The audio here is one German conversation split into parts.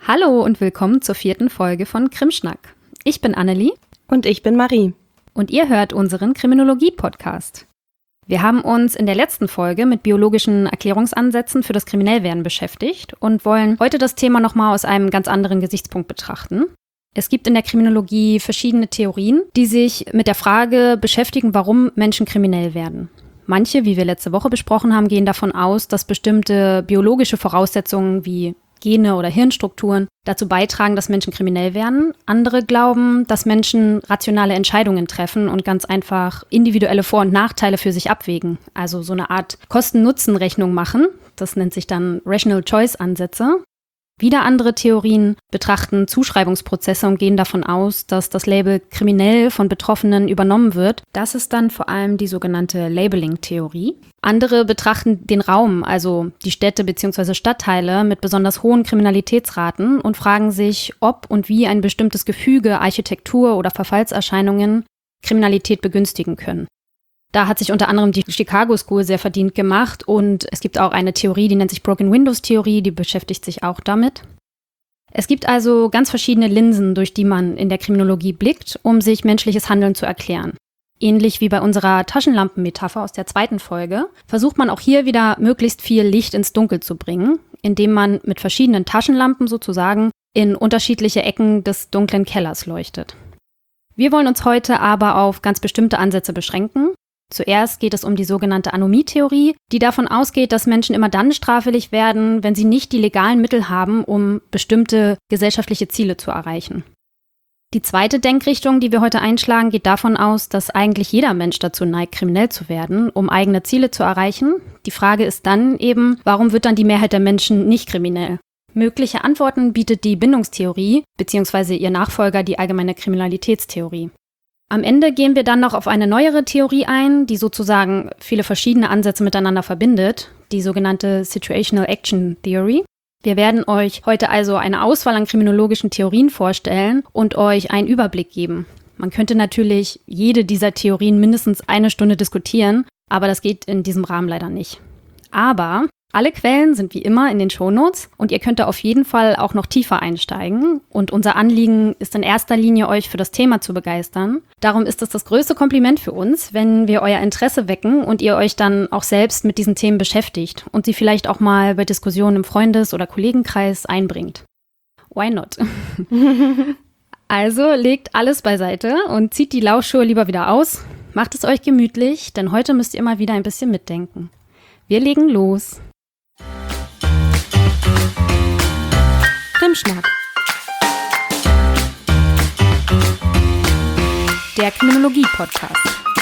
Hallo und willkommen zur 4. Folge von Krimschnack. Ich bin Annelie. Und ich bin Marie. Und ihr hört unseren Kriminologie-Podcast. Wir haben uns in der letzten Folge mit biologischen Erklärungsansätzen für das Kriminellwerden beschäftigt und wollen heute das Thema nochmal aus einem ganz anderen Gesichtspunkt betrachten. Es gibt in der Kriminologie verschiedene Theorien, die sich mit der Frage beschäftigen, warum Menschen kriminell werden. Manche, wie wir letzte Woche besprochen haben, gehen davon aus, dass bestimmte biologische Voraussetzungen wie Gene oder Hirnstrukturen dazu beitragen, dass Menschen kriminell werden. Andere glauben, dass Menschen rationale Entscheidungen treffen und ganz einfach individuelle Vor- und Nachteile für sich abwägen. Also so eine Art Kosten-Nutzen-Rechnung machen. Das nennt sich dann Rational Choice-Ansätze. Wieder andere Theorien betrachten Zuschreibungsprozesse und gehen davon aus, dass das Label kriminell von Betroffenen übernommen wird. Das ist dann vor allem die sogenannte Labeling-Theorie. Andere betrachten den Raum, also die Städte bzw. Stadtteile mit besonders hohen Kriminalitätsraten und fragen sich, ob und wie ein bestimmtes Gefüge, Architektur oder Verfallserscheinungen Kriminalität begünstigen können. Da hat sich unter anderem die Chicago School sehr verdient gemacht und es gibt auch eine Theorie, die nennt sich Broken Windows Theorie, die beschäftigt sich auch damit. Es gibt also ganz verschiedene Linsen, durch die man in der Kriminologie blickt, um sich menschliches Handeln zu erklären. Ähnlich wie bei unserer Taschenlampenmetapher aus der 2. Folge, versucht man auch hier wieder möglichst viel Licht ins Dunkel zu bringen, indem man mit verschiedenen Taschenlampen sozusagen in unterschiedliche Ecken des dunklen Kellers leuchtet. Wir wollen uns heute aber auf ganz bestimmte Ansätze beschränken. Zuerst geht es um die sogenannte Anomie-Theorie, die davon ausgeht, dass Menschen immer dann straffällig werden, wenn sie nicht die legalen Mittel haben, um bestimmte gesellschaftliche Ziele zu erreichen. Die zweite Denkrichtung, die wir heute einschlagen, geht davon aus, dass eigentlich jeder Mensch dazu neigt, kriminell zu werden, um eigene Ziele zu erreichen. Die Frage ist dann eben, warum wird dann die Mehrheit der Menschen nicht kriminell? Mögliche Antworten bietet die Bindungstheorie bzw. ihr Nachfolger die allgemeine Kriminalitätstheorie. Am Ende gehen wir dann noch auf eine neuere Theorie ein, die sozusagen viele verschiedene Ansätze miteinander verbindet, die sogenannte Situational Action Theory. Wir werden euch heute also eine Auswahl an kriminologischen Theorien vorstellen und euch einen Überblick geben. Man könnte natürlich jede dieser Theorien mindestens 1 Stunde diskutieren, aber das geht in diesem Rahmen leider nicht. Aber alle Quellen sind wie immer in den Shownotes und ihr könnt da auf jeden Fall auch noch tiefer einsteigen. Und unser Anliegen ist in erster Linie, euch für das Thema zu begeistern. Darum ist es das größte Kompliment für uns, wenn wir euer Interesse wecken und ihr euch dann auch selbst mit diesen Themen beschäftigt und sie vielleicht auch mal bei Diskussionen im Freundes- oder Kollegenkreis einbringt. Why not? Also legt alles beiseite und zieht die Laufschuhe lieber wieder aus. Macht es euch gemütlich, denn heute müsst ihr mal wieder ein bisschen mitdenken. Wir legen los. Krimschnack. Der Kriminologie-Podcast.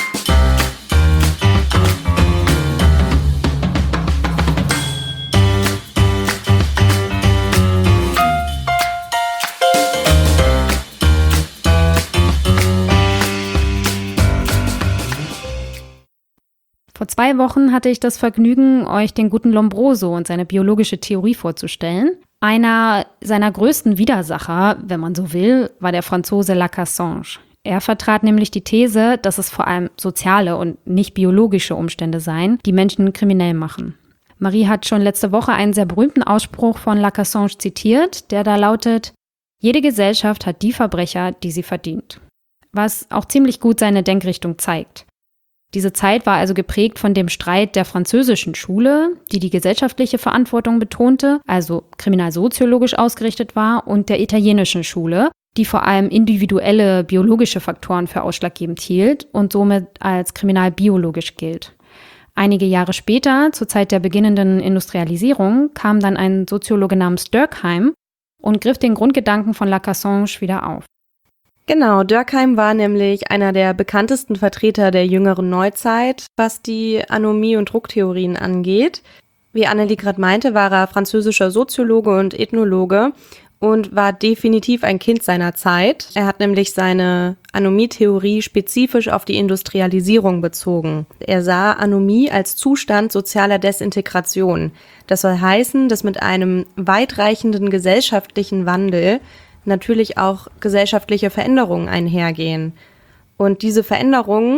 Vor 2 Wochen hatte ich das Vergnügen, euch den guten Lombroso und seine biologische Theorie vorzustellen. Einer seiner größten Widersacher, wenn man so will, war der Franzose Lacassagne. Er vertrat nämlich die These, dass es vor allem soziale und nicht biologische Umstände seien, die Menschen kriminell machen. Marie hat schon letzte Woche einen sehr berühmten Ausspruch von Lacassagne zitiert, der da lautet: Jede Gesellschaft hat die Verbrecher, die sie verdient. Was auch ziemlich gut seine Denkrichtung zeigt. Diese Zeit war also geprägt von dem Streit der französischen Schule, die gesellschaftliche Verantwortung betonte, also kriminalsoziologisch ausgerichtet war, und der italienischen Schule, die vor allem individuelle biologische Faktoren für ausschlaggebend hielt und somit als kriminalbiologisch gilt. Einige Jahre später, zur Zeit der beginnenden Industrialisierung, kam dann ein Soziologe namens Durkheim und griff den Grundgedanken von Lacassagne wieder auf. Genau, Durkheim war nämlich einer der bekanntesten Vertreter der jüngeren Neuzeit, was die Anomie- und Drucktheorien angeht. Wie Annelie gerade meinte, war er französischer Soziologe und Ethnologe und war definitiv ein Kind seiner Zeit. Er hat nämlich seine Anomie-Theorie spezifisch auf die Industrialisierung bezogen. Er sah Anomie als Zustand sozialer Desintegration. Das soll heißen, dass mit einem weitreichenden gesellschaftlichen Wandel natürlich auch gesellschaftliche Veränderungen einhergehen. Und diese Veränderungen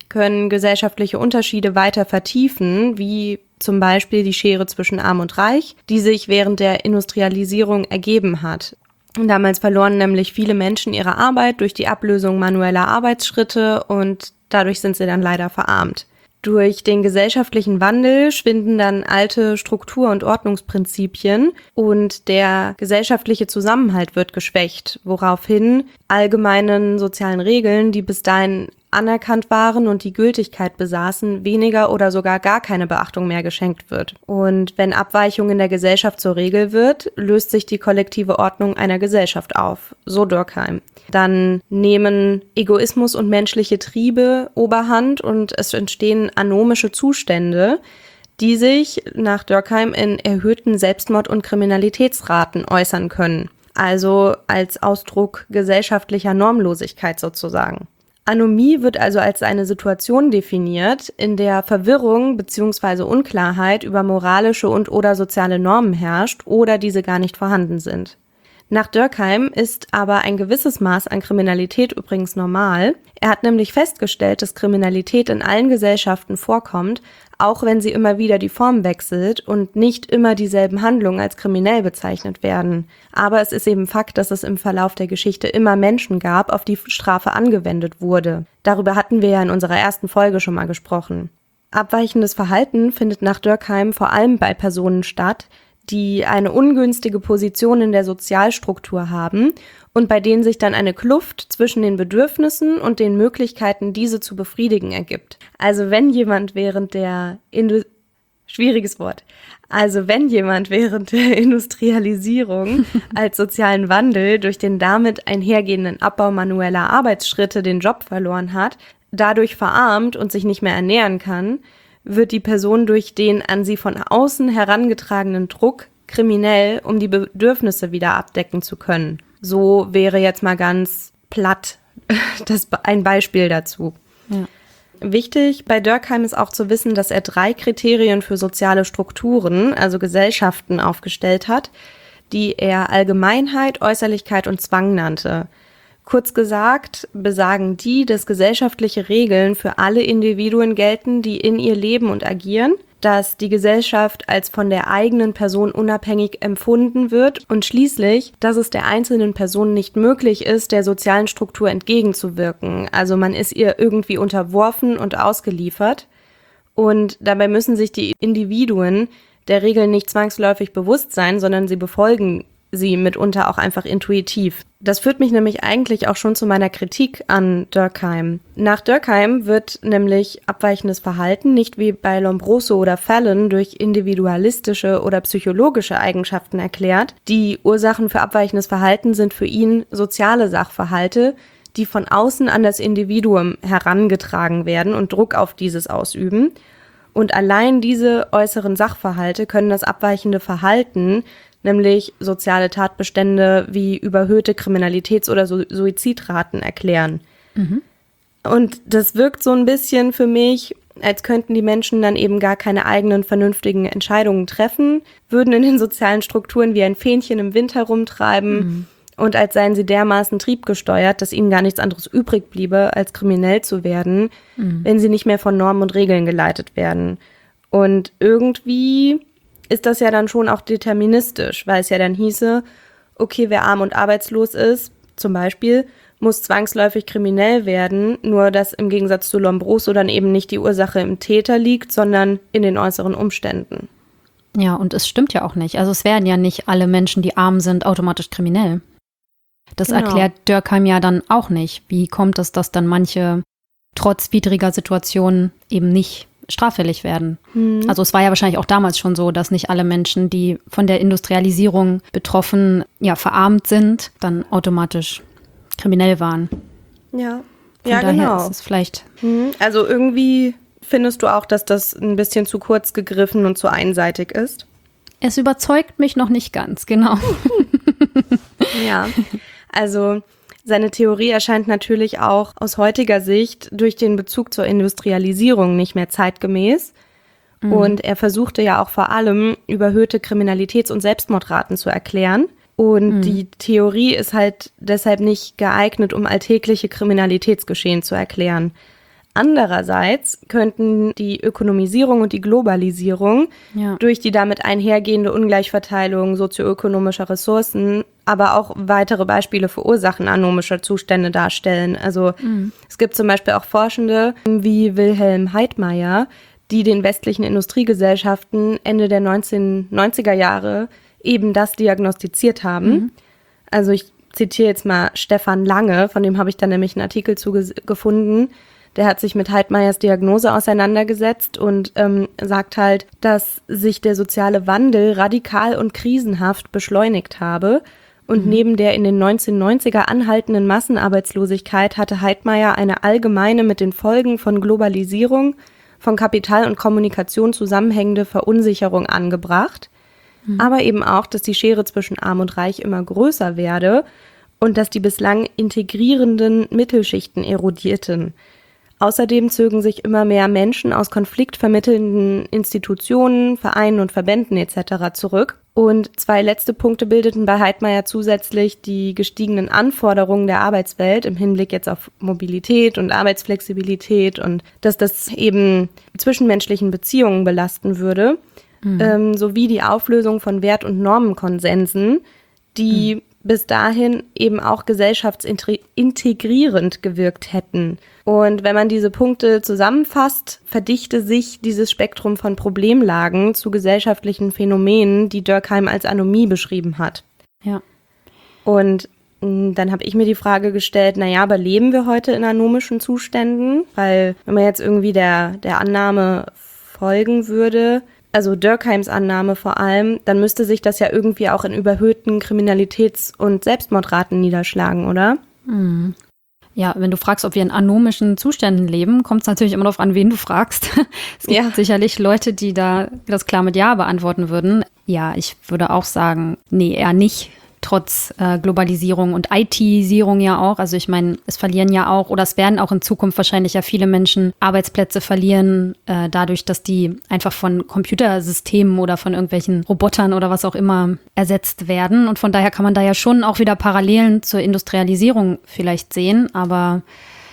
können gesellschaftliche Unterschiede weiter vertiefen, wie zum Beispiel die Schere zwischen Arm und Reich, die sich während der Industrialisierung ergeben hat. Damals verloren nämlich viele Menschen ihre Arbeit durch die Ablösung manueller Arbeitsschritte und dadurch sind sie dann leider verarmt. Durch den gesellschaftlichen Wandel schwinden dann alte Struktur- und Ordnungsprinzipien und der gesellschaftliche Zusammenhalt wird geschwächt, woraufhin allgemeinen sozialen Regeln, die bis dahin anerkannt waren und die Gültigkeit besaßen, weniger oder sogar gar keine Beachtung mehr geschenkt wird. Und wenn Abweichung in der Gesellschaft zur Regel wird, löst sich die kollektive Ordnung einer Gesellschaft auf, so Durkheim. Dann nehmen Egoismus und menschliche Triebe Oberhand und es entstehen anomische Zustände, die sich nach Durkheim in erhöhten Selbstmord- und Kriminalitätsraten äußern können. Also als Ausdruck gesellschaftlicher Normlosigkeit sozusagen. Anomie wird also als eine Situation definiert, in der Verwirrung bzw. Unklarheit über moralische und/oder soziale Normen herrscht oder diese gar nicht vorhanden sind. Nach Durkheim ist aber ein gewisses Maß an Kriminalität übrigens normal. Er hat nämlich festgestellt, dass Kriminalität in allen Gesellschaften vorkommt, auch wenn sie immer wieder die Form wechselt und nicht immer dieselben Handlungen als kriminell bezeichnet werden. Aber es ist eben Fakt, dass es im Verlauf der Geschichte immer Menschen gab, auf die Strafe angewendet wurde. Darüber hatten wir ja in unserer ersten Folge schon mal gesprochen. Abweichendes Verhalten findet nach Durkheim vor allem bei Personen statt, die eine ungünstige Position in der Sozialstruktur haben und bei denen sich dann eine Kluft zwischen den Bedürfnissen und den Möglichkeiten, diese zu befriedigen, ergibt. Also wenn jemand während der Industrialisierung als sozialen Wandel durch den damit einhergehenden Abbau manueller Arbeitsschritte den Job verloren hat, dadurch verarmt und sich nicht mehr ernähren kann, wird die Person durch den an sie von außen herangetragenen Druck kriminell, um die Bedürfnisse wieder abdecken zu können. So wäre jetzt mal ganz platt ein Beispiel dazu. Ja. Wichtig bei Durkheim ist auch zu wissen, dass er 3 Kriterien für soziale Strukturen, also Gesellschaften, aufgestellt hat, die er Allgemeinheit, Äußerlichkeit und Zwang nannte. Kurz gesagt besagen die, dass gesellschaftliche Regeln für alle Individuen gelten, die in ihr leben und agieren, dass die Gesellschaft als von der eigenen Person unabhängig empfunden wird und schließlich, dass es der einzelnen Person nicht möglich ist, der sozialen Struktur entgegenzuwirken. Also man ist ihr irgendwie unterworfen und ausgeliefert und dabei müssen sich die Individuen der Regeln nicht zwangsläufig bewusst sein, sondern sie befolgen sie mitunter auch einfach intuitiv. Das führt mich nämlich eigentlich auch schon zu meiner Kritik an Durkheim. Nach Durkheim wird nämlich abweichendes Verhalten nicht wie bei Lombroso oder Fallon durch individualistische oder psychologische Eigenschaften erklärt. Die Ursachen für abweichendes Verhalten sind für ihn soziale Sachverhalte, die von außen an das Individuum herangetragen werden und Druck auf dieses ausüben. Und allein diese äußeren Sachverhalte können das abweichende Verhalten, nämlich soziale Tatbestände wie überhöhte Kriminalitäts- oder Suizidraten erklären. Mhm. Und das wirkt so ein bisschen für mich, als könnten die Menschen dann eben gar keine eigenen vernünftigen Entscheidungen treffen, würden in den sozialen Strukturen wie ein Fähnchen im Wind herumtreiben und als seien sie dermaßen triebgesteuert, dass ihnen gar nichts anderes übrig bliebe, als kriminell zu werden, wenn sie nicht mehr von Normen und Regeln geleitet werden. Und irgendwie ist das ja dann schon auch deterministisch, weil es ja dann hieße, okay, wer arm und arbeitslos ist, zum Beispiel, muss zwangsläufig kriminell werden, nur dass im Gegensatz zu Lombroso dann eben nicht die Ursache im Täter liegt, sondern in den äußeren Umständen. Ja, und es stimmt ja auch nicht. Also es werden ja nicht alle Menschen, die arm sind, automatisch kriminell. Das erklärt Durkheim ja dann auch nicht. Wie kommt es, dass dann manche trotz widriger Situationen eben nicht straffällig werden? Also es war ja wahrscheinlich auch damals schon so, dass nicht alle Menschen, die von der Industrialisierung betroffen, verarmt sind, dann automatisch kriminell waren. Ja, von daher genau. Ist es vielleicht. Also irgendwie findest du auch, dass das ein bisschen zu kurz gegriffen und zu einseitig ist? Es überzeugt mich noch nicht ganz, genau. Ja, also seine Theorie erscheint natürlich auch aus heutiger Sicht durch den Bezug zur Industrialisierung nicht mehr zeitgemäß. Und er versuchte ja auch vor allem überhöhte Kriminalitäts- und Selbstmordraten zu erklären. Und die Theorie ist halt deshalb nicht geeignet, um alltägliche Kriminalitätsgeschehen zu erklären. Andererseits könnten die Ökonomisierung und die Globalisierung durch die damit einhergehende Ungleichverteilung sozioökonomischer Ressourcen aber auch weitere Beispiele für Ursachen anomischer Zustände darstellen. Also es gibt zum Beispiel auch Forschende wie Wilhelm Heidmeier, die den westlichen Industriegesellschaften Ende der 1990er Jahre eben das diagnostiziert haben. Also ich zitiere jetzt mal Stefan Lange, von dem habe ich dann nämlich einen Artikel gefunden. Der hat sich mit Heidmeiers Diagnose auseinandergesetzt und sagt halt, dass sich der soziale Wandel radikal und krisenhaft beschleunigt habe. Und neben der in den 1990er anhaltenden Massenarbeitslosigkeit hatte Heidmeier eine allgemeine mit den Folgen von Globalisierung, von Kapital und Kommunikation zusammenhängende Verunsicherung angebracht. Aber eben auch, dass die Schere zwischen Arm und Reich immer größer werde und dass die bislang integrierenden Mittelschichten erodierten. Außerdem zögen sich immer mehr Menschen aus konfliktvermittelnden Institutionen, Vereinen und Verbänden etc. zurück. Und 2 letzte Punkte bildeten bei Heidmeier zusätzlich die gestiegenen Anforderungen der Arbeitswelt im Hinblick jetzt auf Mobilität und Arbeitsflexibilität und dass das eben zwischenmenschlichen Beziehungen belasten würde. Sowie die Auflösung von Wert- und Normenkonsensen, die bis dahin eben auch gesellschaftsintegrierend gewirkt hätten. Und wenn man diese Punkte zusammenfasst, verdichte sich dieses Spektrum von Problemlagen zu gesellschaftlichen Phänomenen, die Durkheim als Anomie beschrieben hat. Ja. Und dann habe ich mir die Frage gestellt, aber leben wir heute in anomischen Zuständen? Weil wenn man jetzt irgendwie der Annahme folgen würde, also Durkheims Annahme vor allem, dann müsste sich das ja irgendwie auch in überhöhten Kriminalitäts- und Selbstmordraten niederschlagen, oder? Ja, wenn du fragst, ob wir in anomischen Zuständen leben, kommt es natürlich immer darauf an, wen du fragst. Es gibt sicherlich Leute, die da das klar mit Ja beantworten würden. Ja, ich würde auch sagen, nee, eher nicht. Trotz Globalisierung und IT-Sierung ja auch. Also ich meine, es verlieren ja auch, oder es werden auch in Zukunft wahrscheinlich ja viele Menschen Arbeitsplätze verlieren, dadurch, dass die einfach von Computersystemen oder von irgendwelchen Robotern oder was auch immer ersetzt werden. Und von daher kann man da ja schon auch wieder Parallelen zur Industrialisierung vielleicht sehen. Aber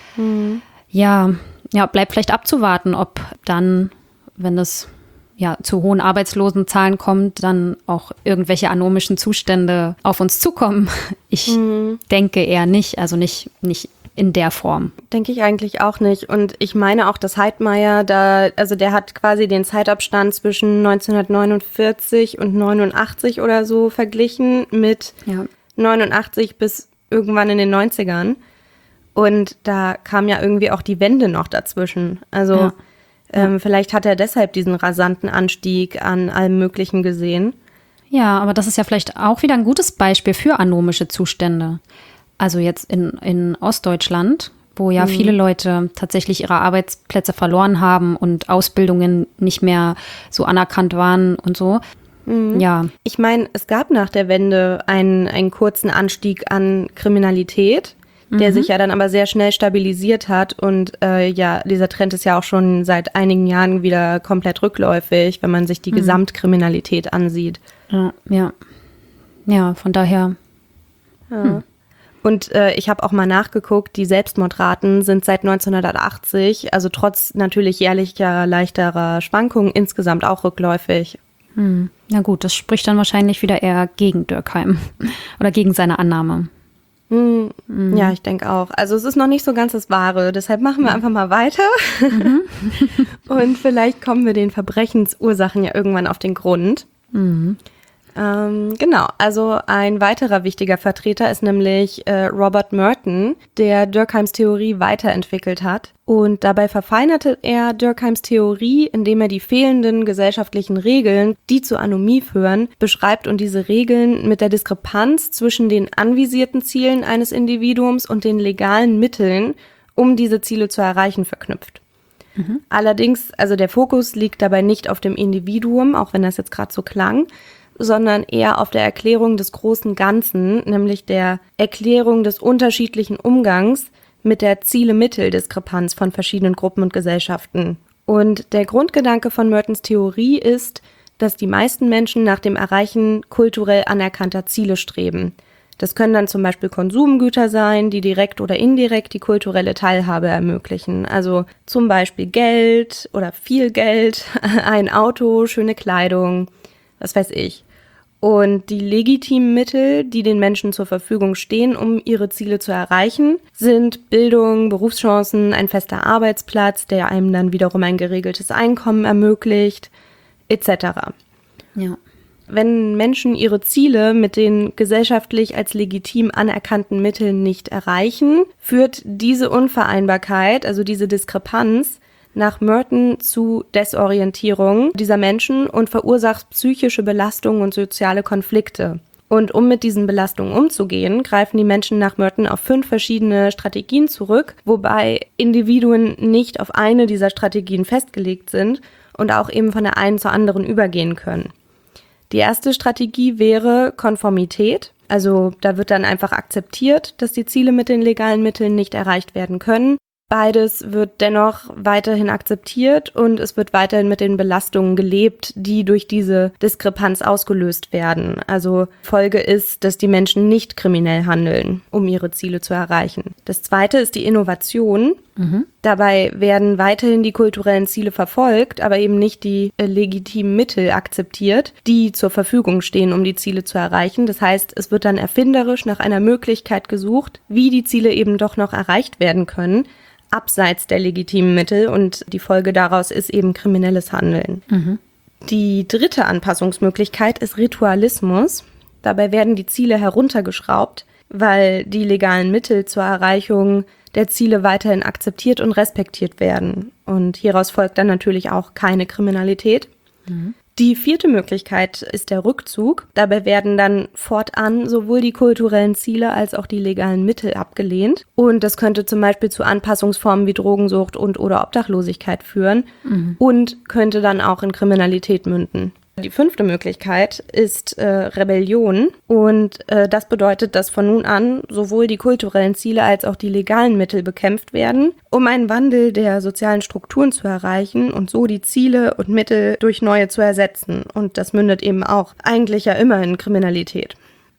ja, bleibt vielleicht abzuwarten, ob dann, wenn es zu hohen Arbeitslosenzahlen kommt, dann auch irgendwelche anomischen Zustände auf uns zukommen. Ich denke eher nicht, also nicht in der Form. Denke ich eigentlich auch nicht. Und ich meine auch, dass Heidmeier der hat quasi den Zeitabstand zwischen 1949 und 89 oder so verglichen mit 89 bis irgendwann in den 90ern. Und da kam ja irgendwie auch die Wende noch dazwischen. Also vielleicht hat er deshalb diesen rasanten Anstieg an allem Möglichen gesehen. Ja, aber das ist ja vielleicht auch wieder ein gutes Beispiel für anomische Zustände. Also jetzt in Ostdeutschland, wo ja viele Leute tatsächlich ihre Arbeitsplätze verloren haben und Ausbildungen nicht mehr so anerkannt waren und so. Ja. Ich meine, es gab nach der Wende einen kurzen Anstieg an Kriminalität, der sich ja dann aber sehr schnell stabilisiert hat und dieser Trend ist ja auch schon seit einigen Jahren wieder komplett rückläufig, wenn man sich die Gesamtkriminalität ansieht. Ja, von daher. Ja. Und ich habe auch mal nachgeguckt, die Selbstmordraten sind seit 1980, also trotz natürlich jährlicher leichterer Schwankungen, insgesamt auch rückläufig. Na gut, das spricht dann wahrscheinlich wieder eher gegen Durkheim oder gegen seine Annahme. Ja, ich denke auch. Also es ist noch nicht so ganz das Wahre, deshalb machen wir einfach mal weiter. Und vielleicht kommen wir den Verbrechensursachen ja irgendwann auf den Grund. Genau, also ein weiterer wichtiger Vertreter ist nämlich Robert Merton, der Durkheims Theorie weiterentwickelt hat. Und dabei verfeinerte er Durkheims Theorie, indem er die fehlenden gesellschaftlichen Regeln, die zur Anomie führen, beschreibt und diese Regeln mit der Diskrepanz zwischen den anvisierten Zielen eines Individuums und den legalen Mitteln, um diese Ziele zu erreichen, verknüpft. Allerdings, also der Fokus liegt dabei nicht auf dem Individuum, auch wenn das jetzt gerade so klang, sondern eher auf der Erklärung des großen Ganzen, nämlich der Erklärung des unterschiedlichen Umgangs mit der Ziele-Mittel-Diskrepanz von verschiedenen Gruppen und Gesellschaften. Und der Grundgedanke von Mertons Theorie ist, dass die meisten Menschen nach dem Erreichen kulturell anerkannter Ziele streben. Das können dann zum Beispiel Konsumgüter sein, die direkt oder indirekt die kulturelle Teilhabe ermöglichen. Also zum Beispiel Geld oder viel Geld, ein Auto, schöne Kleidung, was weiß ich. Und die legitimen Mittel, die den Menschen zur Verfügung stehen, um ihre Ziele zu erreichen, sind Bildung, Berufschancen, ein fester Arbeitsplatz, der einem dann wiederum ein geregeltes Einkommen ermöglicht, etc. Ja. Wenn Menschen ihre Ziele mit den gesellschaftlich als legitim anerkannten Mitteln nicht erreichen, führt diese Unvereinbarkeit, also diese Diskrepanz, nach Merton zu Desorientierung dieser Menschen und verursacht psychische Belastungen und soziale Konflikte. Und um mit diesen Belastungen umzugehen, greifen die Menschen nach Merton auf 5 verschiedene Strategien zurück, wobei Individuen nicht auf eine dieser Strategien festgelegt sind und auch eben von der einen zur anderen übergehen können. Die erste Strategie wäre Konformität. Also da wird dann einfach akzeptiert, dass die Ziele mit den legalen Mitteln nicht erreicht werden können. Beides wird dennoch weiterhin akzeptiert und es wird weiterhin mit den Belastungen gelebt, die durch diese Diskrepanz ausgelöst werden. Also Folge ist, dass die Menschen nicht kriminell handeln, um ihre Ziele zu erreichen. Das zweite ist die Innovation. Dabei werden weiterhin die kulturellen Ziele verfolgt, aber eben nicht die legitimen Mittel akzeptiert, die zur Verfügung stehen, um die Ziele zu erreichen. Das heißt, es wird dann erfinderisch nach einer Möglichkeit gesucht, wie die Ziele eben doch noch erreicht werden können, abseits der legitimen Mittel, und die Folge daraus ist eben kriminelles Handeln. Die dritte Anpassungsmöglichkeit ist Ritualismus. Dabei werden die Ziele heruntergeschraubt, weil die legalen Mittel zur Erreichung der Ziele weiterhin akzeptiert und respektiert werden. Und hieraus folgt dann natürlich auch keine Kriminalität. Die vierte Möglichkeit ist der Rückzug. Dabei werden dann fortan sowohl die kulturellen Ziele als auch die legalen Mittel abgelehnt. Und das könnte zum Beispiel zu Anpassungsformen wie Drogensucht und/oder Obdachlosigkeit führen und könnte dann auch in Kriminalität münden. Die fünfte Möglichkeit ist Rebellion, und das bedeutet, dass von nun an sowohl die kulturellen Ziele als auch die legalen Mittel bekämpft werden, um einen Wandel der sozialen Strukturen zu erreichen und so die Ziele und Mittel durch neue zu ersetzen. Und das mündet eben auch eigentlich ja immer in Kriminalität.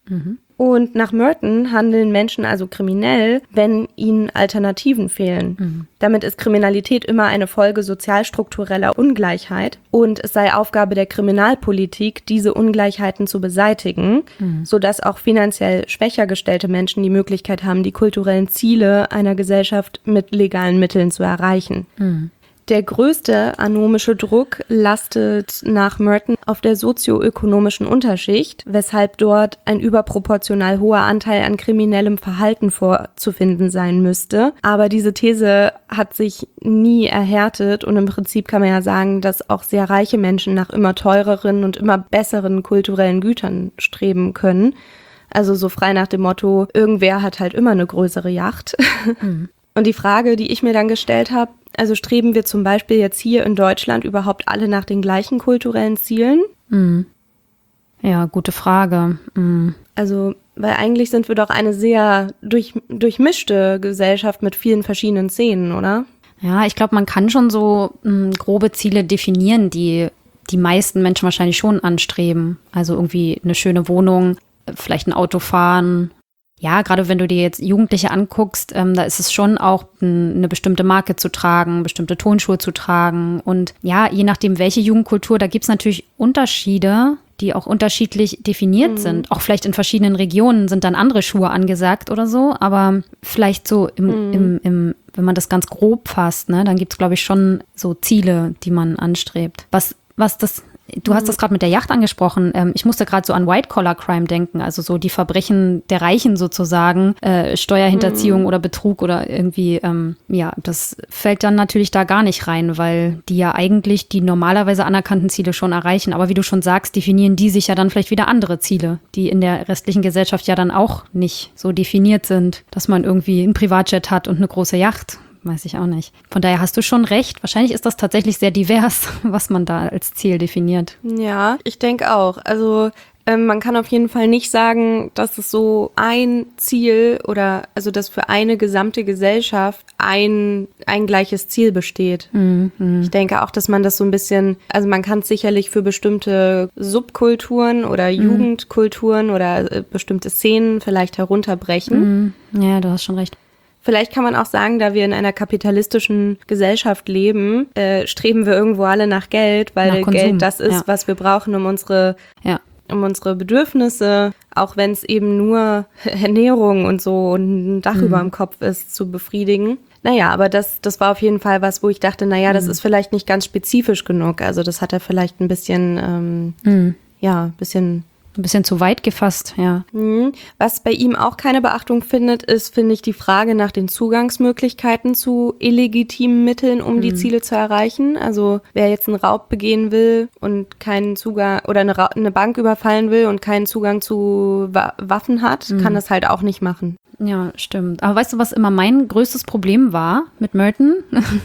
Und nach Merton handeln Menschen also kriminell, wenn ihnen Alternativen fehlen. Damit ist Kriminalität immer eine Folge sozialstruktureller Ungleichheit und es sei Aufgabe der Kriminalpolitik, diese Ungleichheiten zu beseitigen, sodass auch finanziell schwächer gestellte Menschen die Möglichkeit haben, die kulturellen Ziele einer Gesellschaft mit legalen Mitteln zu erreichen. Der größte anomische Druck lastet nach Merton auf der sozioökonomischen Unterschicht, weshalb dort ein überproportional hoher Anteil an kriminellem Verhalten vorzufinden sein müsste. Aber diese These hat sich nie erhärtet und im Prinzip kann man ja sagen, dass auch sehr reiche Menschen nach immer teureren und immer besseren kulturellen Gütern streben können. Also so frei nach dem Motto, irgendwer hat halt immer eine größere Yacht. Und die Frage, die ich mir dann gestellt habe, also streben wir zum Beispiel jetzt hier in Deutschland überhaupt alle nach den gleichen kulturellen Zielen? Ja, gute Frage. Also, weil eigentlich sind wir doch eine sehr durchmischte Gesellschaft mit vielen verschiedenen Szenen, oder? Ja, ich glaube, man kann schon so grobe Ziele definieren, die die meisten Menschen wahrscheinlich schon anstreben. Also irgendwie eine schöne Wohnung, vielleicht ein Auto fahren. Ja, gerade wenn du dir jetzt Jugendliche anguckst, da ist es schon auch eine bestimmte Marke zu tragen, bestimmte Tonschuhe zu tragen. Und ja, je nachdem, welche Jugendkultur, da gibt es natürlich Unterschiede, die auch unterschiedlich definiert sind. Auch vielleicht in verschiedenen Regionen sind dann andere Schuhe angesagt oder so. Aber vielleicht so wenn man das ganz grob fasst, ne, dann gibt es, glaube ich, schon so Ziele, die man anstrebt. Du hast das gerade mit der Yacht angesprochen. Ich musste gerade so an White-Collar-Crime denken, also so die Verbrechen der Reichen sozusagen, Steuerhinterziehung oder Betrug oder irgendwie, das fällt dann natürlich da gar nicht rein, weil die ja eigentlich die normalerweise anerkannten Ziele schon erreichen. Aber wie du schon sagst, definieren die sich ja dann vielleicht wieder andere Ziele, die in der restlichen Gesellschaft ja dann auch nicht so definiert sind, dass man irgendwie einen Privatjet hat und eine große Yacht. Weiß ich auch nicht. Von daher hast du schon recht. Wahrscheinlich ist das tatsächlich sehr divers, was man da als Ziel definiert. Ja, ich denke auch. Also Man kann auf jeden Fall nicht sagen, dass es so ein Ziel oder also dass für eine gesamte Gesellschaft ein gleiches Ziel besteht. Ich denke auch, dass man das so ein bisschen, also man kann es sicherlich für bestimmte Subkulturen oder Jugendkulturen oder bestimmte Szenen vielleicht herunterbrechen. Ja, du hast schon recht. Vielleicht kann man auch sagen, da wir in einer kapitalistischen Gesellschaft leben, streben wir irgendwo alle nach Geld, weil Geld das ist, was wir brauchen, um unsere Bedürfnisse, auch wenn es eben nur Ernährung und so und ein Dach über dem Kopf ist, zu befriedigen. Naja, aber das war auf jeden Fall was, wo ich dachte, das ist vielleicht nicht ganz spezifisch genug. Also das hat er vielleicht ein bisschen, Ein bisschen zu weit gefasst, ja. Was bei ihm auch keine Beachtung findet, ist, finde ich, die Frage nach den Zugangsmöglichkeiten zu illegitimen Mitteln, um die Ziele zu erreichen. Also wer jetzt einen Raub begehen will und keinen Zugang oder eine Bank überfallen will und keinen Zugang zu Waffen hat, kann das halt auch nicht machen. Ja, stimmt. Aber weißt du, was immer mein größtes Problem war mit Merton?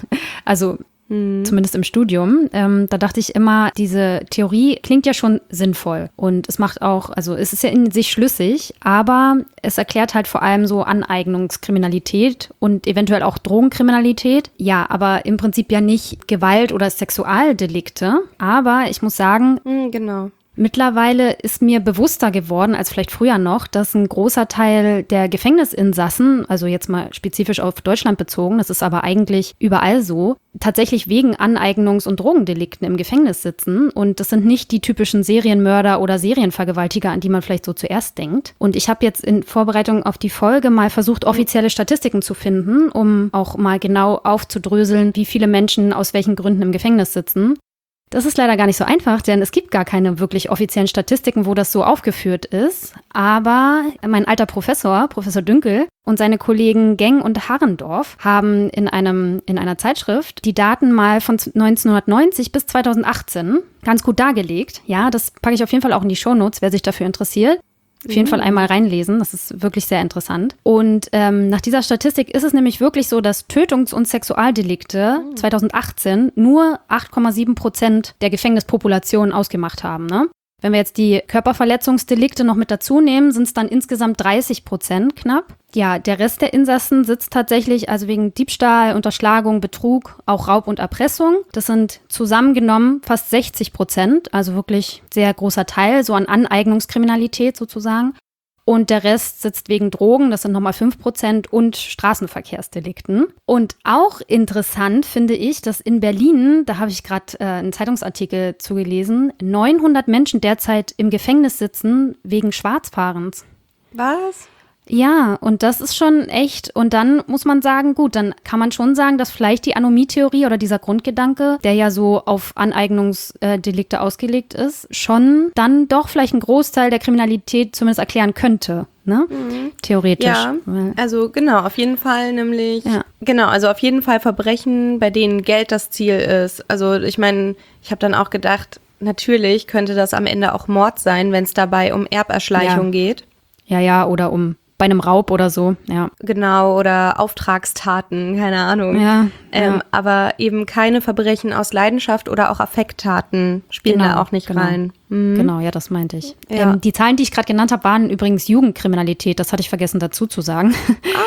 Also zumindest im Studium, da dachte ich immer, diese Theorie klingt ja schon sinnvoll und es macht auch, also es ist ja in sich schlüssig, aber es erklärt halt vor allem so Aneignungskriminalität und eventuell auch Drogenkriminalität. Ja, aber im Prinzip ja nicht Gewalt- oder Sexualdelikte, aber ich muss sagen, Genau. mittlerweile ist mir bewusster geworden, als vielleicht früher noch, dass ein großer Teil der Gefängnisinsassen, also jetzt mal spezifisch auf Deutschland bezogen, das ist aber eigentlich überall so, tatsächlich wegen Aneignungs- und Drogendelikten im Gefängnis sitzen. Und das sind nicht die typischen Serienmörder oder Serienvergewaltiger, an die man vielleicht so zuerst denkt. Und ich habe jetzt in Vorbereitung auf die Folge mal versucht, offizielle Statistiken zu finden, um auch mal genau aufzudröseln, wie viele Menschen aus welchen Gründen im Gefängnis sitzen. Das ist leider gar nicht so einfach, denn es gibt gar keine wirklich offiziellen Statistiken, wo das so aufgeführt ist. Aber mein alter Professor Dünkel und seine Kollegen Geng und Harrendorf haben in einer Zeitschrift die Daten mal von 1990 bis 2018 ganz gut dargelegt. Ja, das packe ich auf jeden Fall auch in die Shownotes, wer sich dafür interessiert. Auf jeden Fall einmal reinlesen, das ist wirklich sehr interessant. Und nach dieser Statistik ist es nämlich wirklich so, dass Tötungs- und Sexualdelikte 2018 nur 8,7% der Gefängnispopulation ausgemacht haben, ne? Wenn wir jetzt die Körperverletzungsdelikte noch mit dazu nehmen, sind es dann insgesamt 30% knapp. Ja, der Rest der Insassen sitzt tatsächlich also wegen Diebstahl, Unterschlagung, Betrug, auch Raub und Erpressung. Das sind zusammengenommen fast 60%, also wirklich sehr großer Teil, so an Aneignungskriminalität sozusagen. Und der Rest sitzt wegen Drogen, das sind nochmal 5% und Straßenverkehrsdelikten. Und auch interessant finde ich, dass in Berlin, da habe ich gerade einen Zeitungsartikel zugelesen, 900 Menschen derzeit im Gefängnis sitzen wegen Schwarzfahrens. Was? Ja, und das ist schon echt. Und dann muss man sagen, gut, dann kann man schon sagen, dass vielleicht die Anomie-Theorie oder dieser Grundgedanke, der ja so auf Aneignungsdelikte ausgelegt ist, schon dann doch vielleicht einen Großteil der Kriminalität zumindest erklären könnte, ne? Theoretisch. Ja, also genau, auf jeden Fall nämlich, also auf jeden Fall Verbrechen, bei denen Geld das Ziel ist. Also ich meine, ich habe dann auch gedacht, natürlich könnte das am Ende auch Mord sein, wenn es dabei um Erberschleichung geht. Ja, oder bei einem Raub oder so, ja. Genau, oder Auftragstaten, keine Ahnung. Ja. Aber eben keine Verbrechen aus Leidenschaft oder auch Affekttaten spielen da auch nicht rein. Genau, ja, das meinte ich. Ja. Die Zahlen, die ich gerade genannt habe, waren übrigens Jugendkriminalität. Das hatte ich vergessen dazu zu sagen.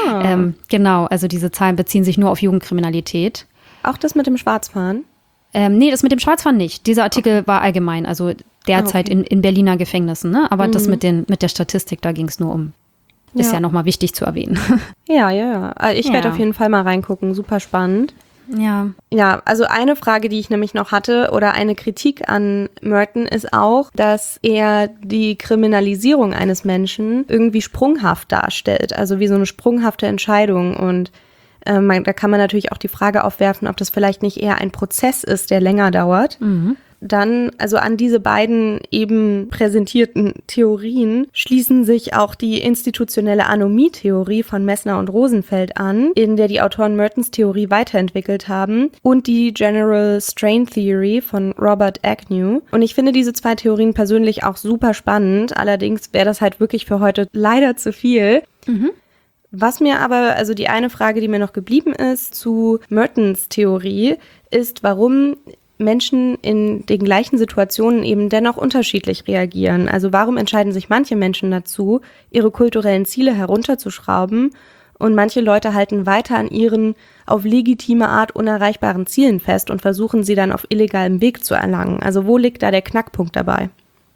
Genau, also diese Zahlen beziehen sich nur auf Jugendkriminalität. Auch das mit dem Schwarzfahren? Nee, das mit dem Schwarzfahren nicht. Dieser Artikel war allgemein, also derzeit in Berliner Gefängnissen, ne? Aber das mit der Statistik, da ging es nur um. Ist ja nochmal wichtig zu erwähnen. Ja. Ich werde auf jeden Fall mal reingucken. Super spannend. Ja. Ja, also eine Frage, die ich nämlich noch hatte oder eine Kritik an Merton ist auch, dass er die Kriminalisierung eines Menschen irgendwie sprunghaft darstellt. Also wie so eine sprunghafte Entscheidung. Und da kann man natürlich auch die Frage aufwerfen, ob das vielleicht nicht eher ein Prozess ist, der länger dauert. Dann, also an diese beiden eben präsentierten Theorien schließen sich auch die institutionelle Anomie-Theorie von Messner und Rosenfeld an, in der die Autoren Mertons Theorie weiterentwickelt haben, und die General Strain Theory von Robert Agnew. Und ich finde diese zwei Theorien persönlich auch super spannend. Allerdings wäre das halt wirklich für heute leider zu viel. Was mir aber, also die eine Frage, die mir noch geblieben ist zu Mertons Theorie, ist, warum Menschen in den gleichen Situationen eben dennoch unterschiedlich reagieren. Also warum entscheiden sich manche Menschen dazu, ihre kulturellen Ziele herunterzuschrauben und manche Leute halten weiter an ihren auf legitime Art unerreichbaren Zielen fest und versuchen sie dann auf illegalem Weg zu erlangen. Also wo liegt da der Knackpunkt dabei?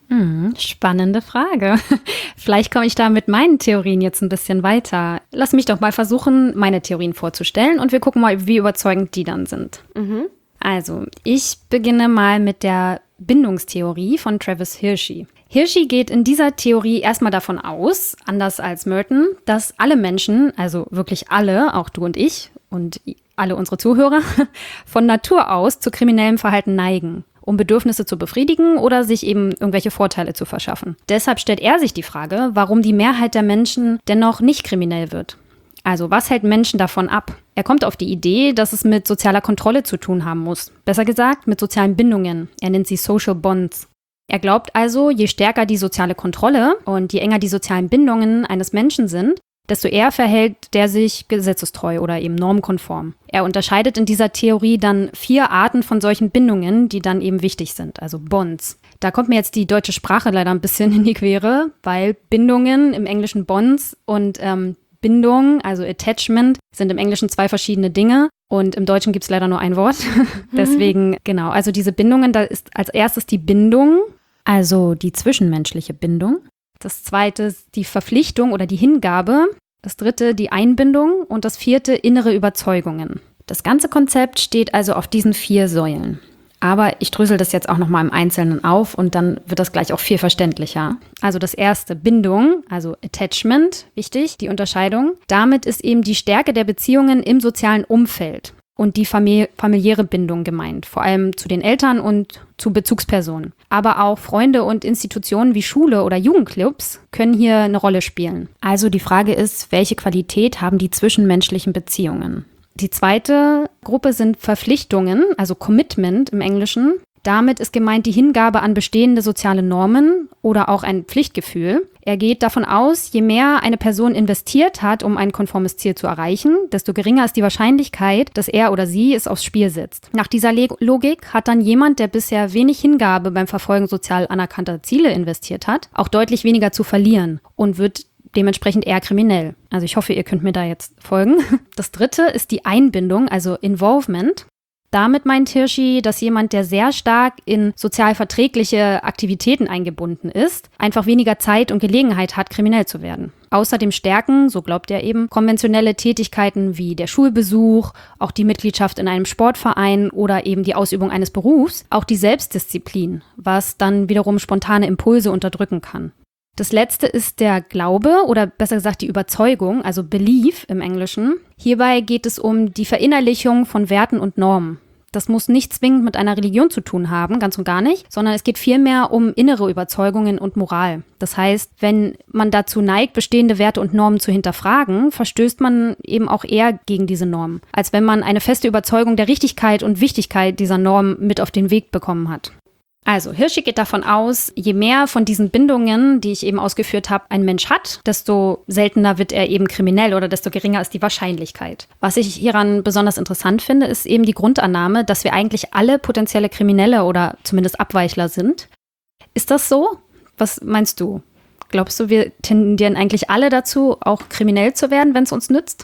Spannende Frage. Vielleicht komme ich da mit meinen Theorien jetzt ein bisschen weiter. Lass mich doch mal versuchen, meine Theorien vorzustellen und wir gucken mal, wie überzeugend die dann sind. Also, ich beginne mal mit der Bindungstheorie von Travis Hirschi. Hirschi geht in dieser Theorie erstmal davon aus, anders als Merton, dass alle Menschen, also wirklich alle, auch du und ich und alle unsere Zuhörer, von Natur aus zu kriminellem Verhalten neigen, um Bedürfnisse zu befriedigen oder sich eben irgendwelche Vorteile zu verschaffen. Deshalb stellt er sich die Frage, warum die Mehrheit der Menschen dennoch nicht kriminell wird. Also, was hält Menschen davon ab? Er kommt auf die Idee, dass es mit sozialer Kontrolle zu tun haben muss. Besser gesagt, mit sozialen Bindungen. Er nennt sie Social Bonds. Er glaubt also, je stärker die soziale Kontrolle und je enger die sozialen Bindungen eines Menschen sind, desto eher verhält der sich gesetzestreu oder eben normkonform. Er unterscheidet in dieser Theorie dann 4 Arten von solchen Bindungen, die dann eben wichtig sind, also Bonds. Da kommt mir jetzt die deutsche Sprache leider ein bisschen in die Quere, weil Bindungen im Englischen Bonds und Bindung, also Attachment, sind im Englischen 2 verschiedene Dinge und im Deutschen gibt es leider nur ein Wort. Deswegen, genau, also diese Bindungen, da ist als erstes die Bindung, also die zwischenmenschliche Bindung. Das zweite ist die Verpflichtung oder die Hingabe. Das dritte die Einbindung und das vierte innere Überzeugungen. Das ganze Konzept steht also auf diesen 4 Säulen. Aber ich drösel das jetzt auch nochmal im Einzelnen auf und dann wird das gleich auch viel verständlicher. Also das erste, Bindung, also Attachment, wichtig, die Unterscheidung. Damit ist eben die Stärke der Beziehungen im sozialen Umfeld und die familiäre Bindung gemeint, vor allem zu den Eltern und zu Bezugspersonen. Aber auch Freunde und Institutionen wie Schule oder Jugendclubs können hier eine Rolle spielen. Also die Frage ist, welche Qualität haben die zwischenmenschlichen Beziehungen? Die zweite Gruppe sind Verpflichtungen, also Commitment im Englischen. Damit ist gemeint die Hingabe an bestehende soziale Normen oder auch ein Pflichtgefühl. Er geht davon aus, je mehr eine Person investiert hat, um ein konformes Ziel zu erreichen, desto geringer ist die Wahrscheinlichkeit, dass er oder sie es aufs Spiel setzt. Nach dieser Logik hat dann jemand, der bisher wenig Hingabe beim Verfolgen sozial anerkannter Ziele investiert hat, auch deutlich weniger zu verlieren und wird dementsprechend eher kriminell. Also ich hoffe, ihr könnt mir da jetzt folgen. Das dritte ist die Einbindung, also Involvement. Damit meint Hirschi, dass jemand, der sehr stark in sozial verträgliche Aktivitäten eingebunden ist, einfach weniger Zeit und Gelegenheit hat, kriminell zu werden. Außerdem stärken, so glaubt er eben, konventionelle Tätigkeiten wie der Schulbesuch, auch die Mitgliedschaft in einem Sportverein oder eben die Ausübung eines Berufs, auch die Selbstdisziplin, was dann wiederum spontane Impulse unterdrücken kann. Das letzte ist der Glaube oder besser gesagt die Überzeugung, also Belief im Englischen. Hierbei geht es um die Verinnerlichung von Werten und Normen. Das muss nicht zwingend mit einer Religion zu tun haben, ganz und gar nicht, sondern es geht vielmehr um innere Überzeugungen und Moral. Das heißt, wenn man dazu neigt, bestehende Werte und Normen zu hinterfragen, verstößt man eben auch eher gegen diese Normen, als wenn man eine feste Überzeugung der Richtigkeit und Wichtigkeit dieser Norm mit auf den Weg bekommen hat. Also, Hirschi geht davon aus, je mehr von diesen Bindungen, die ich eben ausgeführt habe, ein Mensch hat, desto seltener wird er eben kriminell oder desto geringer ist die Wahrscheinlichkeit. Was ich hieran besonders interessant finde, ist eben die Grundannahme, dass wir eigentlich alle potenzielle Kriminelle oder zumindest Abweichler sind. Ist das so? Was meinst du? Glaubst du, wir tendieren eigentlich alle dazu, auch kriminell zu werden, wenn es uns nützt?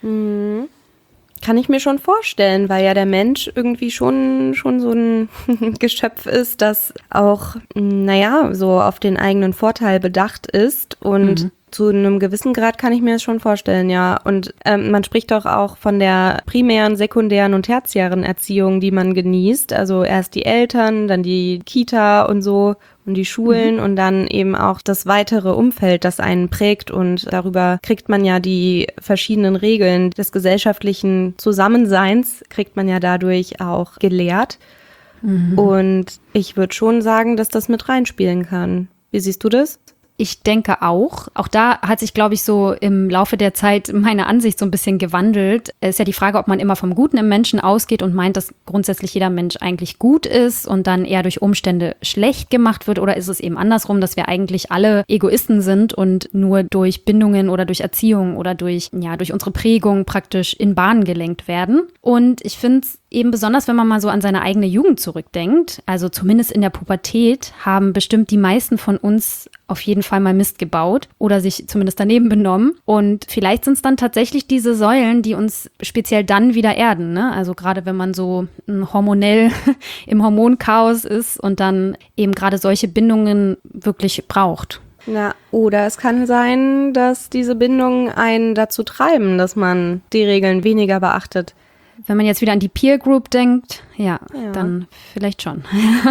Kann ich mir schon vorstellen, weil ja der Mensch irgendwie schon so ein Geschöpf ist, das auch, so auf den eigenen Vorteil bedacht ist und zu einem gewissen Grad kann ich mir das schon vorstellen, ja. Und man spricht doch auch von der primären, sekundären und tertiären Erziehung, die man genießt. Also erst die Eltern, dann die Kita und so und die Schulen und dann eben auch das weitere Umfeld, das einen prägt. Und darüber kriegt man ja die verschiedenen Regeln des gesellschaftlichen Zusammenseins, kriegt man ja dadurch auch gelehrt. Und ich würde schon sagen, dass das mit reinspielen kann. Wie siehst du das? Ich denke auch. Auch da hat sich, glaube ich, so im Laufe der Zeit meine Ansicht so ein bisschen gewandelt. Es ist ja die Frage, ob man immer vom Guten im Menschen ausgeht und meint, dass grundsätzlich jeder Mensch eigentlich gut ist und dann eher durch Umstände schlecht gemacht wird. Oder ist es eben andersrum, dass wir eigentlich alle Egoisten sind und nur durch Bindungen oder durch Erziehung oder durch unsere Prägung praktisch in Bahnen gelenkt werden. Und ich finde es Eben besonders, wenn man mal so an seine eigene Jugend zurückdenkt, also zumindest in der Pubertät, haben bestimmt die meisten von uns auf jeden Fall mal Mist gebaut oder sich zumindest daneben benommen. Und vielleicht sind es dann tatsächlich diese Säulen, die uns speziell dann wieder erden, ne? Also gerade wenn man so hormonell im Hormonchaos ist und dann eben gerade solche Bindungen wirklich braucht. Ja, oder es kann sein, dass diese Bindungen einen dazu treiben, dass man die Regeln weniger beachtet. Wenn man jetzt wieder an die Peer Group denkt, ja. Dann vielleicht schon.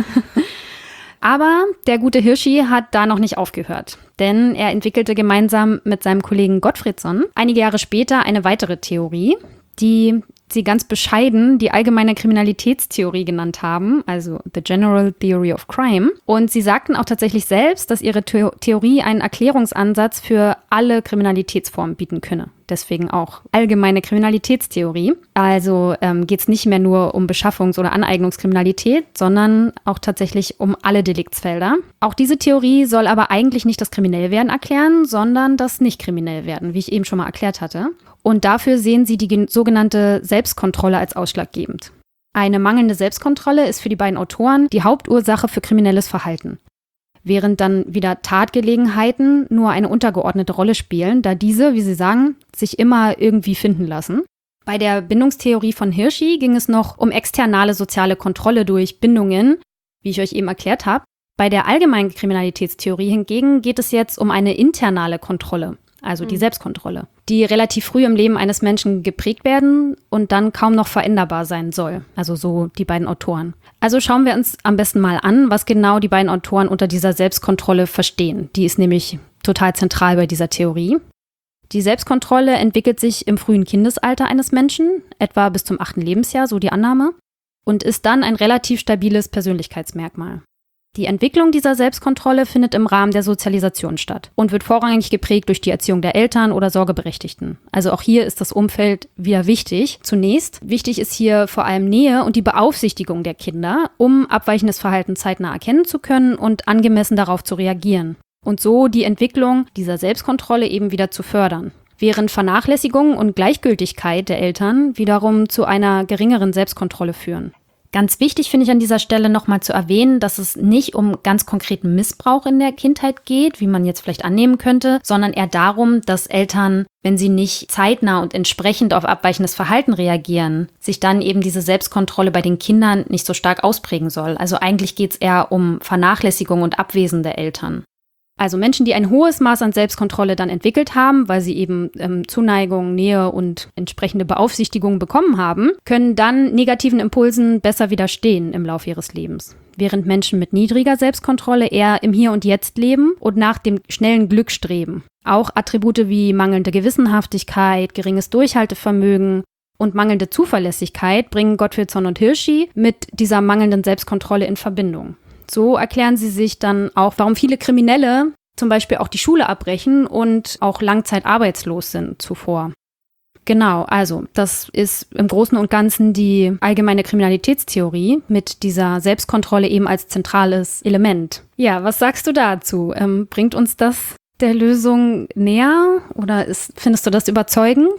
Aber der gute Hirschi hat da noch nicht aufgehört, denn er entwickelte gemeinsam mit seinem Kollegen Gottfredson einige Jahre später eine weitere Theorie, die sie ganz bescheiden die allgemeine Kriminalitätstheorie genannt haben, also The General Theory of Crime. Und sie sagten auch tatsächlich selbst, dass ihre Theorie einen Erklärungsansatz für alle Kriminalitätsformen bieten könne. Deswegen auch allgemeine Kriminalitätstheorie. Also geht es nicht mehr nur um Beschaffungs- oder Aneignungskriminalität, sondern auch tatsächlich um alle Deliktsfelder. Auch diese Theorie soll aber eigentlich nicht das Kriminellwerden erklären, sondern das Nicht-Kriminellwerden, wie ich eben schon mal erklärt hatte. Und dafür sehen sie die sogenannte Selbstkontrolle als ausschlaggebend. Eine mangelnde Selbstkontrolle ist für die beiden Autoren die Hauptursache für kriminelles Verhalten. Während dann wieder Tatgelegenheiten nur eine untergeordnete Rolle spielen, da diese, wie sie sagen, sich immer irgendwie finden lassen. Bei der Bindungstheorie von Hirschi ging es noch um externe soziale Kontrolle durch Bindungen, wie ich euch eben erklärt habe. Bei der allgemeinen Kriminalitätstheorie hingegen geht es jetzt um eine internale Kontrolle, also die Selbstkontrolle, die relativ früh im Leben eines Menschen geprägt werden und dann kaum noch veränderbar sein soll. Also so die beiden Autoren. Also schauen wir uns am besten mal an, was genau die beiden Autoren unter dieser Selbstkontrolle verstehen. Die ist nämlich total zentral bei dieser Theorie. Die Selbstkontrolle entwickelt sich im frühen Kindesalter eines Menschen, etwa bis zum 8. Lebensjahr, so die Annahme, und ist dann ein relativ stabiles Persönlichkeitsmerkmal. Die Entwicklung dieser Selbstkontrolle findet im Rahmen der Sozialisation statt und wird vorrangig geprägt durch die Erziehung der Eltern oder Sorgeberechtigten. Also auch hier ist das Umfeld wieder wichtig. Zunächst, wichtig ist hier vor allem Nähe und die Beaufsichtigung der Kinder, um abweichendes Verhalten zeitnah erkennen zu können und angemessen darauf zu reagieren. Und so die Entwicklung dieser Selbstkontrolle eben wieder zu fördern. Während Vernachlässigung und Gleichgültigkeit der Eltern wiederum zu einer geringeren Selbstkontrolle führen. Ganz wichtig finde ich an dieser Stelle nochmal zu erwähnen, dass es nicht um ganz konkreten Missbrauch in der Kindheit geht, wie man jetzt vielleicht annehmen könnte, sondern eher darum, dass Eltern, wenn sie nicht zeitnah und entsprechend auf abweichendes Verhalten reagieren, sich dann eben diese Selbstkontrolle bei den Kindern nicht so stark ausprägen soll. Also eigentlich geht es eher um Vernachlässigung und Abwesen der Eltern. Also Menschen, die ein hohes Maß an Selbstkontrolle dann entwickelt haben, weil sie eben Zuneigung, Nähe und entsprechende Beaufsichtigung bekommen haben, können dann negativen Impulsen besser widerstehen im Laufe ihres Lebens. Während Menschen mit niedriger Selbstkontrolle eher im Hier und Jetzt leben und nach dem schnellen Glück streben. Auch Attribute wie mangelnde Gewissenhaftigkeit, geringes Durchhaltevermögen und mangelnde Zuverlässigkeit bringen Gottfredson und Hirschi mit dieser mangelnden Selbstkontrolle in Verbindung. So erklären sie sich dann auch, warum viele Kriminelle zum Beispiel auch die Schule abbrechen und auch langzeitarbeitslos sind zuvor. Genau, also das ist im Großen und Ganzen die allgemeine Kriminalitätstheorie mit dieser Selbstkontrolle eben als zentrales Element. Ja, was sagst du dazu? Bringt uns das der Lösung näher oder findest du das überzeugend?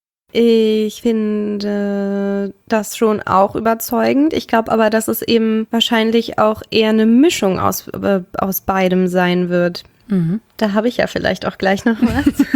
Ich finde das schon auch überzeugend. Ich glaube aber, dass es eben wahrscheinlich auch eher eine Mischung aus beidem sein wird. Mhm. Da habe ich ja vielleicht auch gleich noch was.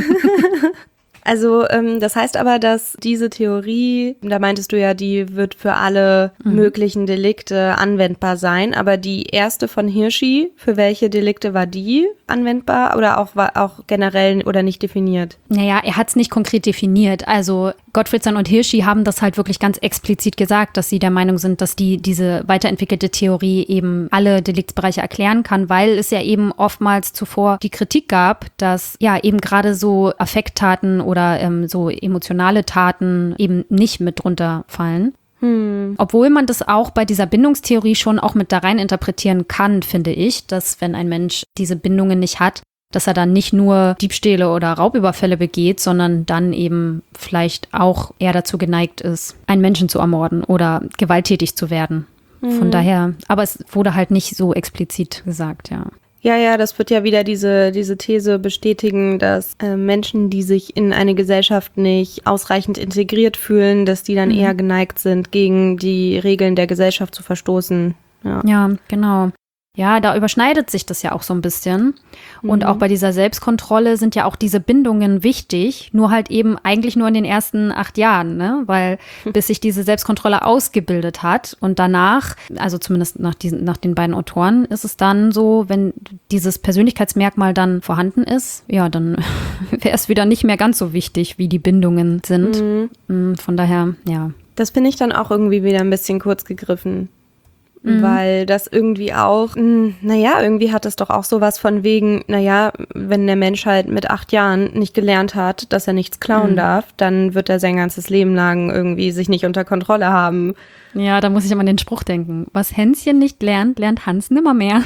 Also das heißt aber, dass diese Theorie, da meintest du ja, die wird für alle möglichen Delikte anwendbar sein, aber die erste von Hirschi, für welche Delikte war die anwendbar oder war auch generell oder nicht definiert? Naja, er hat es nicht konkret definiert. Also Gottfredson und Hirschi haben das halt wirklich ganz explizit gesagt, dass sie der Meinung sind, dass diese weiterentwickelte Theorie eben alle Deliktsbereiche erklären kann, weil es ja eben oftmals zuvor die Kritik gab, dass ja eben gerade so Affekttaten oder so emotionale Taten eben nicht mit drunter fallen. Obwohl man das auch bei dieser Bindungstheorie schon auch mit da rein interpretieren kann, finde ich, dass wenn ein Mensch diese Bindungen nicht hat, dass er dann nicht nur Diebstähle oder Raubüberfälle begeht, sondern dann eben vielleicht auch eher dazu geneigt ist, einen Menschen zu ermorden oder gewalttätig zu werden. Von daher, aber es wurde halt nicht so explizit gesagt, ja. Ja, das wird ja wieder diese These bestätigen, dass Menschen, die sich in eine Gesellschaft nicht ausreichend integriert fühlen, dass die dann eher geneigt sind, gegen die Regeln der Gesellschaft zu verstoßen. Ja, genau. Ja, da überschneidet sich das ja auch so ein bisschen. Und auch bei dieser Selbstkontrolle sind ja auch diese Bindungen wichtig, nur halt eben eigentlich nur in den ersten 8 Jahren, ne? Weil bis sich diese Selbstkontrolle ausgebildet hat und danach, also zumindest nach den beiden Autoren, ist es dann so, wenn dieses Persönlichkeitsmerkmal dann vorhanden ist, ja, dann wäre es wieder nicht mehr ganz so wichtig, wie die Bindungen sind. Von daher, ja. Das finde ich dann auch irgendwie wieder ein bisschen kurz gegriffen. Weil das irgendwie auch, irgendwie hat es doch auch sowas von wegen, wenn der Mensch halt mit 8 Jahren nicht gelernt hat, dass er nichts klauen darf, dann wird er sein ganzes Leben lang irgendwie sich nicht unter Kontrolle haben. Ja, da muss ich immer an den Spruch denken. Was Hänschen nicht lernt, lernt Hans nimmermehr.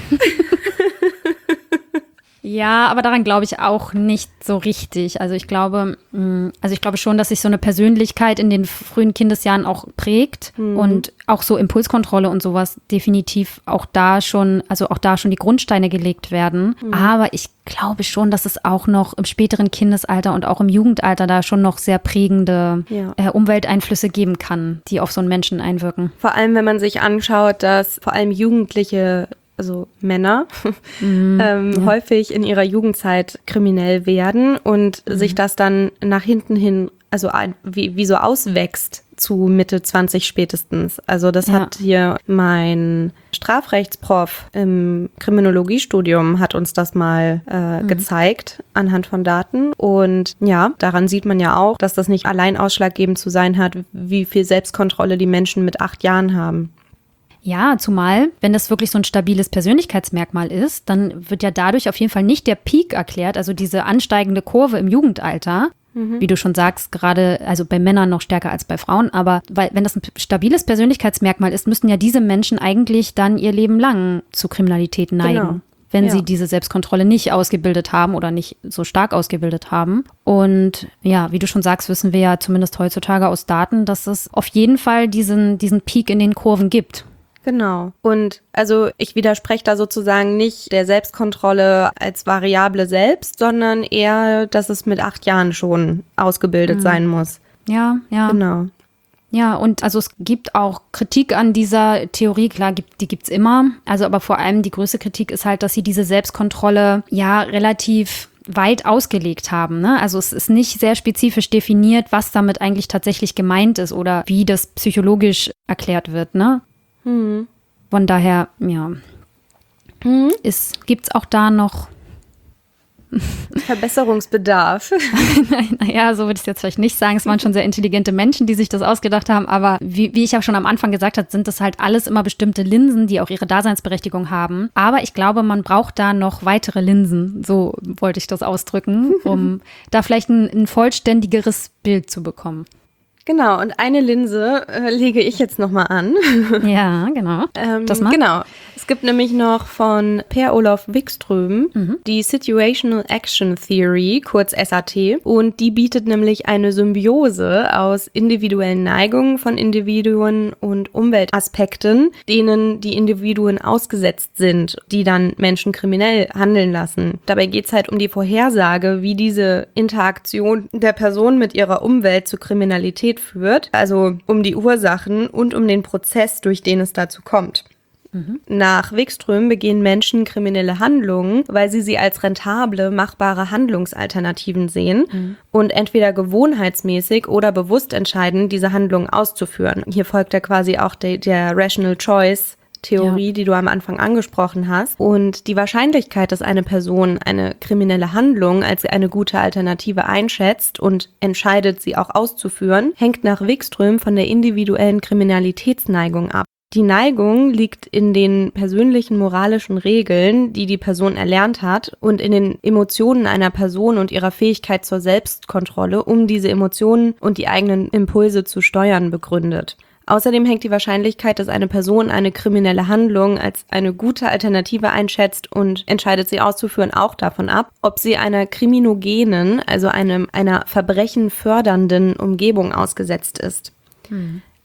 Ja, aber daran glaube ich auch nicht so richtig. Also ich glaube schon, dass sich so eine Persönlichkeit in den frühen Kindesjahren auch prägt und auch so Impulskontrolle und sowas definitiv auch da schon die Grundsteine gelegt werden. Aber ich glaube schon, dass es auch noch im späteren Kindesalter und auch im Jugendalter da schon noch sehr prägende Umwelteinflüsse geben kann, die auf so einen Menschen einwirken. Vor allem, wenn man sich anschaut, dass vor allem Jugendliche, also Männer, häufig in ihrer Jugendzeit kriminell werden und sich das dann nach hinten hin, also wie so auswächst zu Mitte 20 spätestens. Also das hat hier mein Strafrechtsprof im Kriminologiestudium hat uns das mal gezeigt anhand von Daten. Und ja, daran sieht man ja auch, dass das nicht allein ausschlaggebend zu sein hat, wie viel Selbstkontrolle die Menschen mit 8 Jahren haben. Ja, zumal, wenn das wirklich so ein stabiles Persönlichkeitsmerkmal ist, dann wird ja dadurch auf jeden Fall nicht der Peak erklärt, also diese ansteigende Kurve im Jugendalter, wie du schon sagst, gerade also bei Männern noch stärker als bei Frauen, aber wenn das ein stabiles Persönlichkeitsmerkmal ist, müssten ja diese Menschen eigentlich dann ihr Leben lang zu Kriminalität neigen. Wenn sie diese Selbstkontrolle nicht ausgebildet haben oder nicht so stark ausgebildet haben. Und ja, wie du schon sagst, wissen wir ja zumindest heutzutage aus Daten, dass es auf jeden Fall diesen Peak in den Kurven gibt. Genau. Und also ich widerspreche da sozusagen nicht der Selbstkontrolle als Variable selbst, sondern eher, dass es mit 8 Jahren schon ausgebildet sein muss. Ja. Genau. Ja, und also es gibt auch Kritik an dieser Theorie, klar, die gibt's immer. Also aber vor allem die größte Kritik ist halt, dass sie diese Selbstkontrolle ja relativ weit ausgelegt haben, ne? Also es ist nicht sehr spezifisch definiert, was damit eigentlich tatsächlich gemeint ist oder wie das psychologisch erklärt wird, ne? Von daher, ja, gibt's auch da noch Verbesserungsbedarf. Naja, so würde ich es jetzt vielleicht nicht sagen. Es waren schon sehr intelligente Menschen, die sich das ausgedacht haben. Aber wie ich ja schon am Anfang gesagt habe, sind das halt alles immer bestimmte Linsen, die auch ihre Daseinsberechtigung haben. Aber ich glaube, man braucht da noch weitere Linsen, so wollte ich das ausdrücken, um da vielleicht ein vollständigeres Bild zu bekommen. Genau, und eine Linse lege ich jetzt nochmal an. Ja, genau. Das mal. Genau. Es gibt nämlich noch von Per-Olof Wikström die Situational Action Theory, kurz SAT. Und die bietet nämlich eine Symbiose aus individuellen Neigungen von Individuen und Umweltaspekten, denen die Individuen ausgesetzt sind, die dann Menschen kriminell handeln lassen. Dabei geht es halt um die Vorhersage, wie diese Interaktion der Person mit ihrer Umwelt zu Kriminalität führt, also um die Ursachen und um den Prozess, durch den es dazu kommt. Nach Wikström begehen Menschen kriminelle Handlungen, weil sie als rentable, machbare Handlungsalternativen sehen und entweder gewohnheitsmäßig oder bewusst entscheiden, diese Handlungen auszuführen. Hier folgt ja quasi auch der Rational Choice Theorie, die du am Anfang angesprochen hast. Und die Wahrscheinlichkeit, dass eine Person eine kriminelle Handlung als eine gute Alternative einschätzt und entscheidet, sie auch auszuführen, hängt nach Wikström von der individuellen Kriminalitätsneigung ab. Die Neigung liegt in den persönlichen moralischen Regeln, die die Person erlernt hat, und in den Emotionen einer Person und ihrer Fähigkeit zur Selbstkontrolle, um diese Emotionen und die eigenen Impulse zu steuern, begründet. Außerdem hängt die Wahrscheinlichkeit, dass eine Person eine kriminelle Handlung als eine gute Alternative einschätzt und entscheidet, sie auszuführen, auch davon ab, ob sie einer kriminogenen, also einer Verbrechen fördernden Umgebung ausgesetzt ist.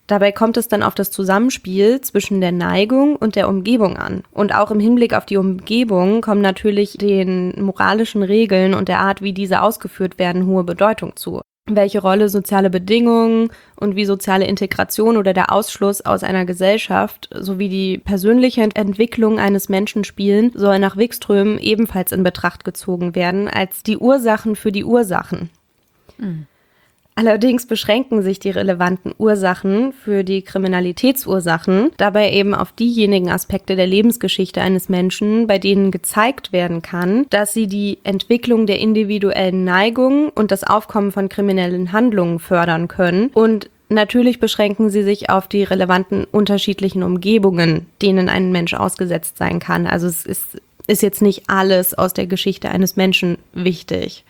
Dabei kommt es dann auf das Zusammenspiel zwischen der Neigung und der Umgebung an. Und auch im Hinblick auf die Umgebung kommen natürlich den moralischen Regeln und der Art, wie diese ausgeführt werden, hohe Bedeutung zu. Welche Rolle soziale Bedingungen und wie soziale Integration oder der Ausschluss aus einer Gesellschaft sowie die persönliche Entwicklung eines Menschen spielen, soll nach Wikström ebenfalls in Betracht gezogen werden als die Ursachen für die Ursachen. Allerdings beschränken sich die relevanten Ursachen für die Kriminalitätsursachen dabei eben auf diejenigen Aspekte der Lebensgeschichte eines Menschen, bei denen gezeigt werden kann, dass sie die Entwicklung der individuellen Neigungen und das Aufkommen von kriminellen Handlungen fördern können. Und natürlich beschränken sie sich auf die relevanten unterschiedlichen Umgebungen, denen ein Mensch ausgesetzt sein kann. Also es ist jetzt nicht alles aus der Geschichte eines Menschen wichtig.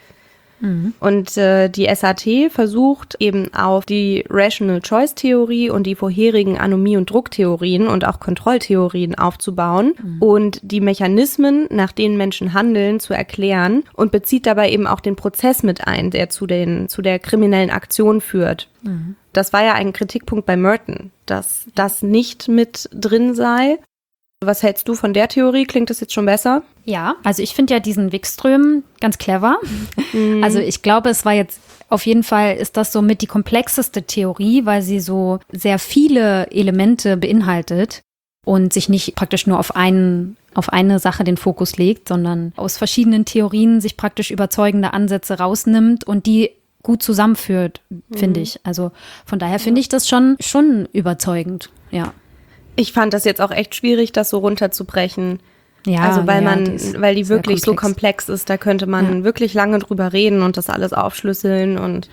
Und die SAT versucht eben auf die Rational Choice Theorie und die vorherigen Anomie- und Drucktheorien und auch Kontrolltheorien aufzubauen und die Mechanismen, nach denen Menschen handeln, zu erklären und bezieht dabei eben auch den Prozess mit ein, der zu der kriminellen Aktion führt. Das war ja ein Kritikpunkt bei Merton, dass das nicht mit drin sei. Was hältst du von der Theorie? Klingt das jetzt schon besser? Ja, also ich finde ja diesen Wikström ganz clever. Also ich glaube, es war jetzt auf jeden Fall, ist das so mit die komplexeste Theorie, weil sie so sehr viele Elemente beinhaltet und sich nicht praktisch nur auf eine Sache den Fokus legt, sondern aus verschiedenen Theorien sich praktisch überzeugende Ansätze rausnimmt und die gut zusammenführt, finde ich. Also von daher finde ich das schon überzeugend, ja. Ich fand das jetzt auch echt schwierig, das so runterzubrechen. Ja, also weil die wirklich so komplex ist, da könnte man wirklich lange drüber reden und das alles aufschlüsseln und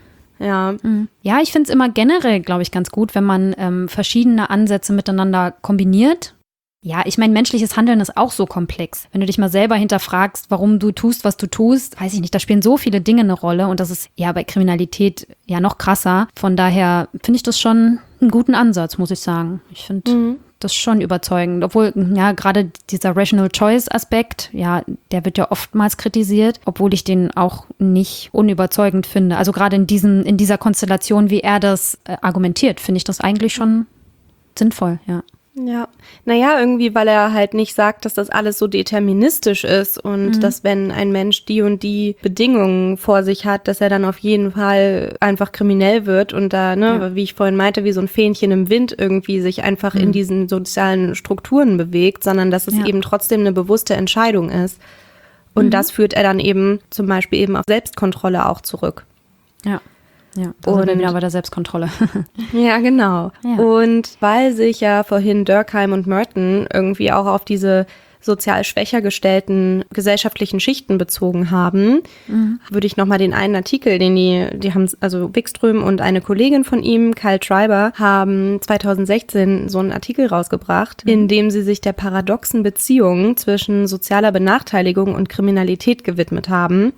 ja. Ja, ich finde es immer generell, glaube ich, ganz gut, wenn man verschiedene Ansätze miteinander kombiniert. Ja, ich meine, menschliches Handeln ist auch so komplex. Wenn du dich mal selber hinterfragst, warum du tust, was du tust, weiß ich nicht, da spielen so viele Dinge eine Rolle und das ist ja bei Kriminalität ja noch krasser. Von daher finde ich das schon einen guten Ansatz, muss ich sagen. Ich finde das schon überzeugend. Obwohl, ja, gerade dieser Rational Choice Aspekt, ja, der wird ja oftmals kritisiert, obwohl ich den auch nicht unüberzeugend finde. Also gerade in dieser Konstellation, wie er das argumentiert, finde ich das eigentlich schon sinnvoll, ja. Ja, naja, irgendwie, weil er halt nicht sagt, dass das alles so deterministisch ist und dass wenn ein Mensch die und die Bedingungen vor sich hat, dass er dann auf jeden Fall einfach kriminell wird und da, wie ich vorhin meinte, wie so ein Fähnchen im Wind irgendwie sich einfach in diesen sozialen Strukturen bewegt, sondern dass es eben trotzdem eine bewusste Entscheidung ist. Und das führt er dann eben zum Beispiel eben auf Selbstkontrolle auch zurück. Ja. Ja, da sind wir wieder bei der Selbstkontrolle. Ja, genau. Ja. Und weil sich ja vorhin Durkheim und Merton irgendwie auch auf diese sozial schwächer gestellten gesellschaftlichen Schichten bezogen haben, würde ich nochmal den einen Artikel, den die haben, also Wikström und eine Kollegin von ihm, Kyle Schreiber, haben 2016 so einen Artikel rausgebracht, in dem sie sich der paradoxen Beziehung zwischen sozialer Benachteiligung und Kriminalität gewidmet haben.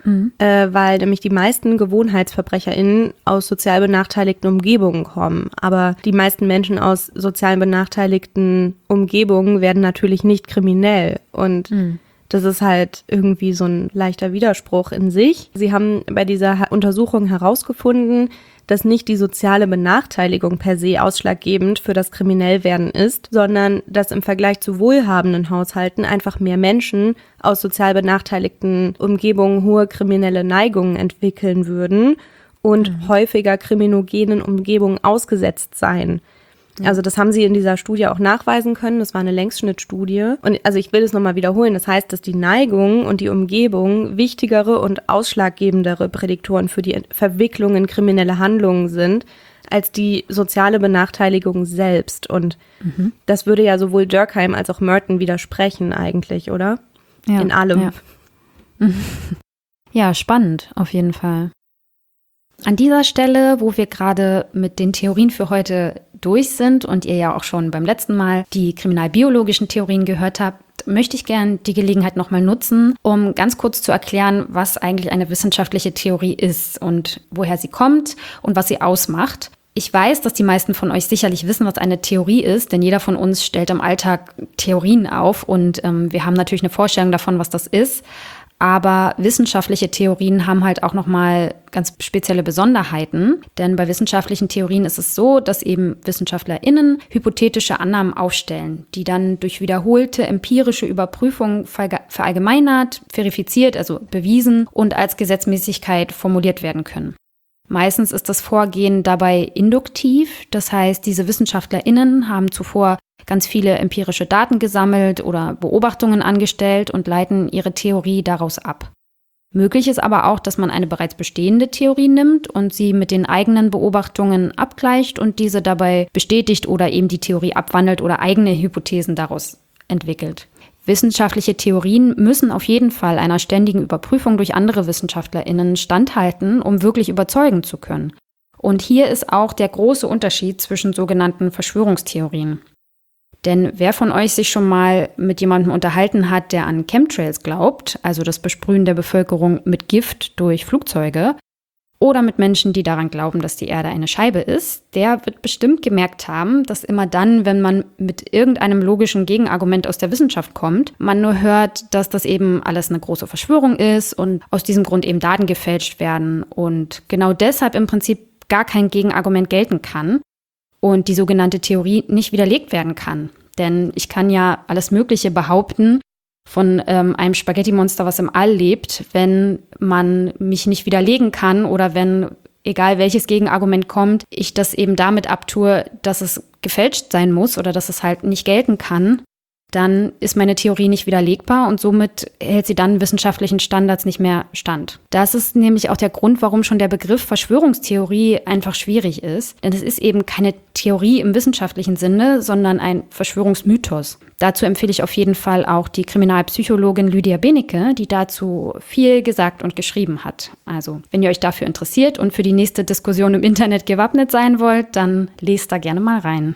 Weil nämlich die meisten GewohnheitsverbrecherInnen aus sozial benachteiligten Umgebungen kommen. Aber die meisten Menschen aus sozial benachteiligten Umgebungen werden natürlich nicht kriminell. Und das ist halt irgendwie so ein leichter Widerspruch in sich. Sie haben bei dieser Untersuchung herausgefunden, dass nicht die soziale Benachteiligung per se ausschlaggebend für das Kriminellwerden ist, sondern dass im Vergleich zu wohlhabenden Haushalten einfach mehr Menschen aus sozial benachteiligten Umgebungen hohe kriminelle Neigungen entwickeln würden und häufiger kriminogenen Umgebungen ausgesetzt seien. Also das haben sie in dieser Studie auch nachweisen können. Das war eine Längsschnittstudie. Und also ich will es nochmal wiederholen. Das heißt, dass die Neigung und die Umgebung wichtigere und ausschlaggebendere Prädiktoren für die Verwicklung in kriminelle Handlungen sind, als die soziale Benachteiligung selbst. Und das würde ja sowohl Durkheim als auch Merton widersprechen eigentlich, oder? Ja, in allem. Ja. Ja, spannend auf jeden Fall. An dieser Stelle, wo wir gerade mit den Theorien für heute durch sind und ihr ja auch schon beim letzten Mal die kriminalbiologischen Theorien gehört habt, möchte ich gerne die Gelegenheit nochmal nutzen, um ganz kurz zu erklären, was eigentlich eine wissenschaftliche Theorie ist und woher sie kommt und was sie ausmacht. Ich weiß, dass die meisten von euch sicherlich wissen, was eine Theorie ist, denn jeder von uns stellt im Alltag Theorien auf und wir haben natürlich eine Vorstellung davon, was das ist. Aber wissenschaftliche Theorien haben halt auch nochmal ganz spezielle Besonderheiten. Denn bei wissenschaftlichen Theorien ist es so, dass eben WissenschaftlerInnen hypothetische Annahmen aufstellen, die dann durch wiederholte empirische Überprüfung verallgemeinert, verifiziert, also bewiesen und als Gesetzmäßigkeit formuliert werden können. Meistens ist das Vorgehen dabei induktiv. Das heißt, diese WissenschaftlerInnen haben zuvor ganz viele empirische Daten gesammelt oder Beobachtungen angestellt und leiten ihre Theorie daraus ab. Möglich ist aber auch, dass man eine bereits bestehende Theorie nimmt und sie mit den eigenen Beobachtungen abgleicht und diese dabei bestätigt oder eben die Theorie abwandelt oder eigene Hypothesen daraus entwickelt. Wissenschaftliche Theorien müssen auf jeden Fall einer ständigen Überprüfung durch andere WissenschaftlerInnen standhalten, um wirklich überzeugen zu können. Und hier ist auch der große Unterschied zwischen sogenannten Verschwörungstheorien. Denn wer von euch sich schon mal mit jemandem unterhalten hat, der an Chemtrails glaubt, also das Besprühen der Bevölkerung mit Gift durch Flugzeuge, oder mit Menschen, die daran glauben, dass die Erde eine Scheibe ist, der wird bestimmt gemerkt haben, dass immer dann, wenn man mit irgendeinem logischen Gegenargument aus der Wissenschaft kommt, man nur hört, dass das eben alles eine große Verschwörung ist und aus diesem Grund eben Daten gefälscht werden und genau deshalb im Prinzip gar kein Gegenargument gelten kann und die sogenannte Theorie nicht widerlegt werden kann. Denn ich kann ja alles Mögliche behaupten von einem Spaghetti-Monster, was im All lebt, wenn man mich nicht widerlegen kann oder wenn, egal welches Gegenargument kommt, ich das eben damit abtue, dass es gefälscht sein muss oder dass es halt nicht gelten kann, dann ist meine Theorie nicht widerlegbar und somit hält sie dann wissenschaftlichen Standards nicht mehr stand. Das ist nämlich auch der Grund, warum schon der Begriff Verschwörungstheorie einfach schwierig ist. Denn es ist eben keine Theorie im wissenschaftlichen Sinne, sondern ein Verschwörungsmythos. Dazu empfehle ich auf jeden Fall auch die Kriminalpsychologin Lydia Benecke, die dazu viel gesagt und geschrieben hat. Also, wenn ihr euch dafür interessiert und für die nächste Diskussion im Internet gewappnet sein wollt, dann lest da gerne mal rein.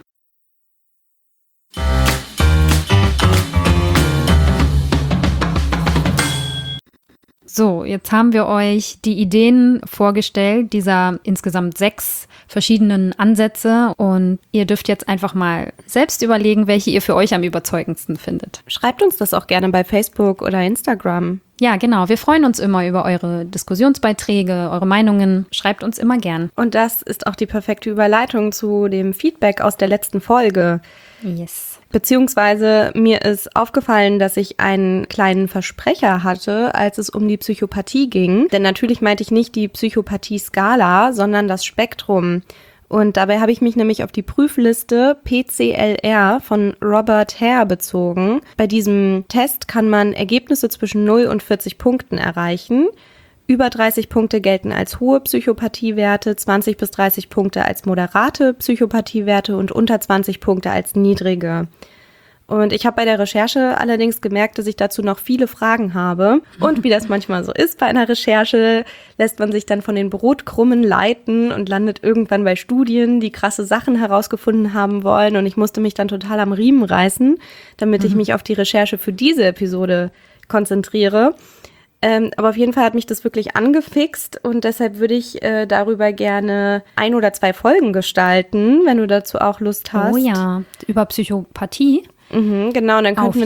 So, jetzt haben wir euch die Ideen vorgestellt, dieser insgesamt 6 verschiedenen Ansätze und ihr dürft jetzt einfach mal selbst überlegen, welche ihr für euch am überzeugendsten findet. Schreibt uns das auch gerne bei Facebook oder Instagram. Ja, genau. Wir freuen uns immer über eure Diskussionsbeiträge, eure Meinungen. Schreibt uns immer gern. Und das ist auch die perfekte Überleitung zu dem Feedback aus der letzten Folge. Yes. Beziehungsweise mir ist aufgefallen, dass ich einen kleinen Versprecher hatte, als es um die Psychopathie ging. Denn natürlich meinte ich nicht die Psychopathie-Skala, sondern das Spektrum. Und dabei habe ich mich nämlich auf die Prüfliste PCLR von Robert Hare bezogen. Bei diesem Test kann man Ergebnisse zwischen 0 und 40 Punkten erreichen. Über 30 Punkte gelten als hohe Psychopathiewerte, 20 bis 30 Punkte als moderate Psychopathiewerte und unter 20 Punkte als niedrige. Und ich habe bei der Recherche allerdings gemerkt, dass ich dazu noch viele Fragen habe. Und wie das manchmal so ist bei einer Recherche, lässt man sich dann von den Brotkrummen leiten und landet irgendwann bei Studien, die krasse Sachen herausgefunden haben wollen. Und ich musste mich dann total am Riemen reißen, damit ich mich auf die Recherche für diese Episode konzentriere. Aber auf jeden Fall hat mich das wirklich angefixt und deshalb würde ich darüber gerne 1 oder 2 Folgen gestalten, wenn du dazu auch Lust hast. Oh ja, über Psychopathie. Genau, und dann könnten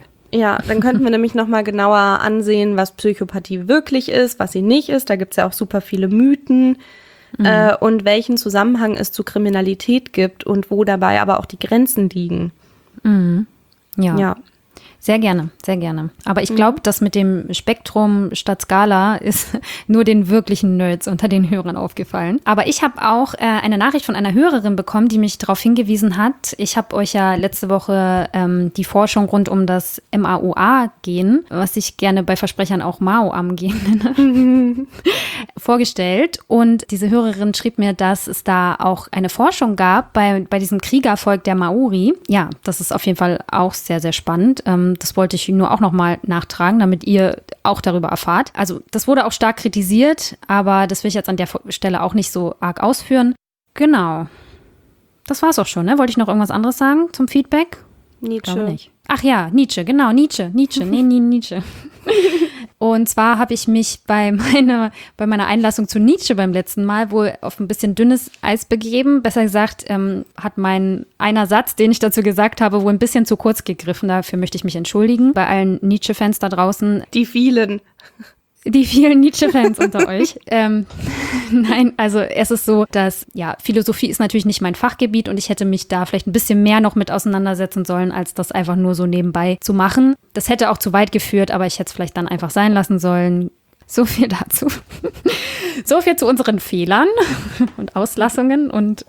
wir nämlich nochmal genauer ansehen, was Psychopathie wirklich ist, was sie nicht ist. Da gibt es ja auch super viele Mythen und welchen Zusammenhang es zu Kriminalität gibt und wo dabei aber auch die Grenzen liegen. Ja. Sehr gerne, sehr gerne. Aber ich glaube, das mit dem Spektrum statt Skala ist nur den wirklichen Nerds unter den Hörern aufgefallen. Aber ich habe auch eine Nachricht von einer Hörerin bekommen, die mich darauf hingewiesen hat. Ich habe euch ja letzte Woche die Forschung rund um das MAOA-Gen, was ich gerne bei Versprechern auch Mao-Am-Gen nenne, vorgestellt. Und diese Hörerin schrieb mir, dass es da auch eine Forschung gab bei diesem Kriegervolk der Maori. Ja, das ist auf jeden Fall auch sehr, sehr spannend. Das wollte ich nur auch nochmal nachtragen, damit ihr auch darüber erfahrt. Also das wurde auch stark kritisiert, aber das will ich jetzt an der Stelle auch nicht so arg ausführen. Genau. Das war's auch schon, ne? Wollte ich noch irgendwas anderes sagen zum Feedback? Nietzsche. Glaube nicht. Ach ja, Nietzsche, genau, Nietzsche. Nee, Nietzsche. Und zwar habe ich mich bei meiner Einlassung zu Nietzsche beim letzten Mal wohl auf ein bisschen dünnes Eis begeben. Besser gesagt, hat mein einer Satz, den ich dazu gesagt habe, wohl ein bisschen zu kurz gegriffen. Dafür möchte ich mich entschuldigen bei allen Nietzsche-Fans da draußen. Die vielen Nietzsche-Fans unter euch. Nein, also es ist so, dass Philosophie ist natürlich nicht mein Fachgebiet und ich hätte mich da vielleicht ein bisschen mehr noch mit auseinandersetzen sollen, als das einfach nur so nebenbei zu machen. Das hätte auch zu weit geführt, aber ich hätte es vielleicht dann einfach sein lassen sollen. So viel dazu. So viel zu unseren Fehlern und Auslassungen und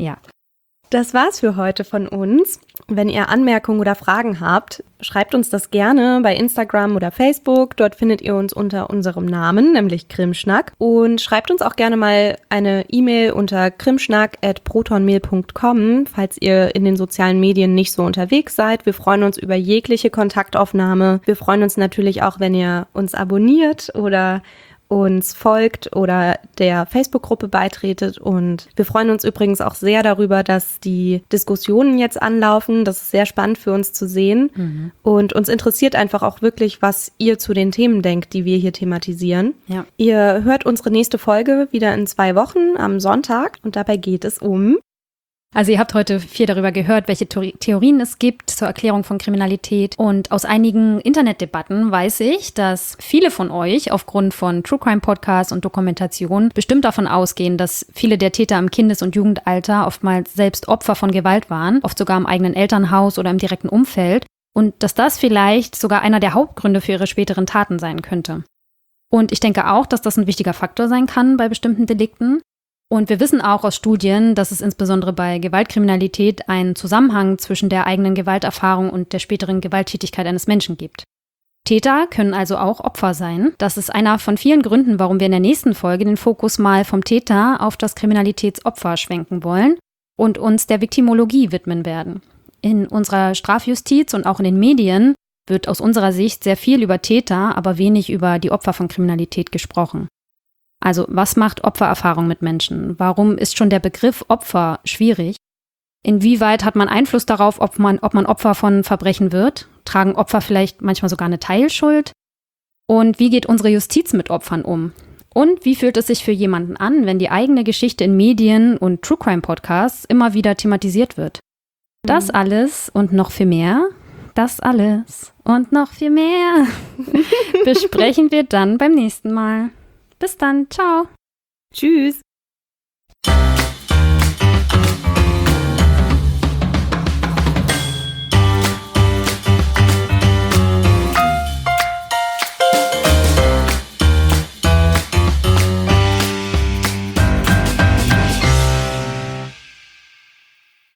Das war's für heute von uns. Wenn ihr Anmerkungen oder Fragen habt, schreibt uns das gerne bei Instagram oder Facebook. Dort findet ihr uns unter unserem Namen, nämlich Krimschnack. Und schreibt uns auch gerne mal eine E-Mail unter krimschnack@protonmail.com, falls ihr in den sozialen Medien nicht so unterwegs seid. Wir freuen uns über jegliche Kontaktaufnahme. Wir freuen uns natürlich auch, wenn ihr uns abonniert oder uns folgt oder der Facebook-Gruppe beitretet. Und wir freuen uns übrigens auch sehr darüber, dass die Diskussionen jetzt anlaufen. Das ist sehr spannend für uns zu sehen. Mhm. Und uns interessiert einfach auch wirklich, was ihr zu den Themen denkt, die wir hier thematisieren. Ja. Ihr hört unsere nächste Folge wieder in 2 Wochen am Sonntag. Und dabei geht es um... Also ihr habt heute viel darüber gehört, welche Theorien es gibt zur Erklärung von Kriminalität. Und aus einigen Internetdebatten weiß ich, dass viele von euch aufgrund von True Crime Podcasts und Dokumentationen bestimmt davon ausgehen, dass viele der Täter im Kindes- und Jugendalter oftmals selbst Opfer von Gewalt waren, oft sogar im eigenen Elternhaus oder im direkten Umfeld. Und dass das vielleicht sogar einer der Hauptgründe für ihre späteren Taten sein könnte. Und ich denke auch, dass das ein wichtiger Faktor sein kann bei bestimmten Delikten. Und wir wissen auch aus Studien, dass es insbesondere bei Gewaltkriminalität einen Zusammenhang zwischen der eigenen Gewalterfahrung und der späteren Gewalttätigkeit eines Menschen gibt. Täter können also auch Opfer sein. Das ist einer von vielen Gründen, warum wir in der nächsten Folge den Fokus mal vom Täter auf das Kriminalitätsopfer schwenken wollen und uns der Viktimologie widmen werden. In unserer Strafjustiz und auch in den Medien wird aus unserer Sicht sehr viel über Täter, aber wenig über die Opfer von Kriminalität gesprochen. Also, was macht Opfererfahrung mit Menschen? Warum ist schon der Begriff Opfer schwierig? Inwieweit hat man Einfluss darauf, ob man Opfer von Verbrechen wird? Tragen Opfer vielleicht manchmal sogar eine Teilschuld? Und wie geht unsere Justiz mit Opfern um? Und wie fühlt es sich für jemanden an, wenn die eigene Geschichte in Medien und True Crime Podcasts immer wieder thematisiert wird? Das alles und noch viel mehr, besprechen wir dann beim nächsten Mal. Bis dann, ciao. Tschüss.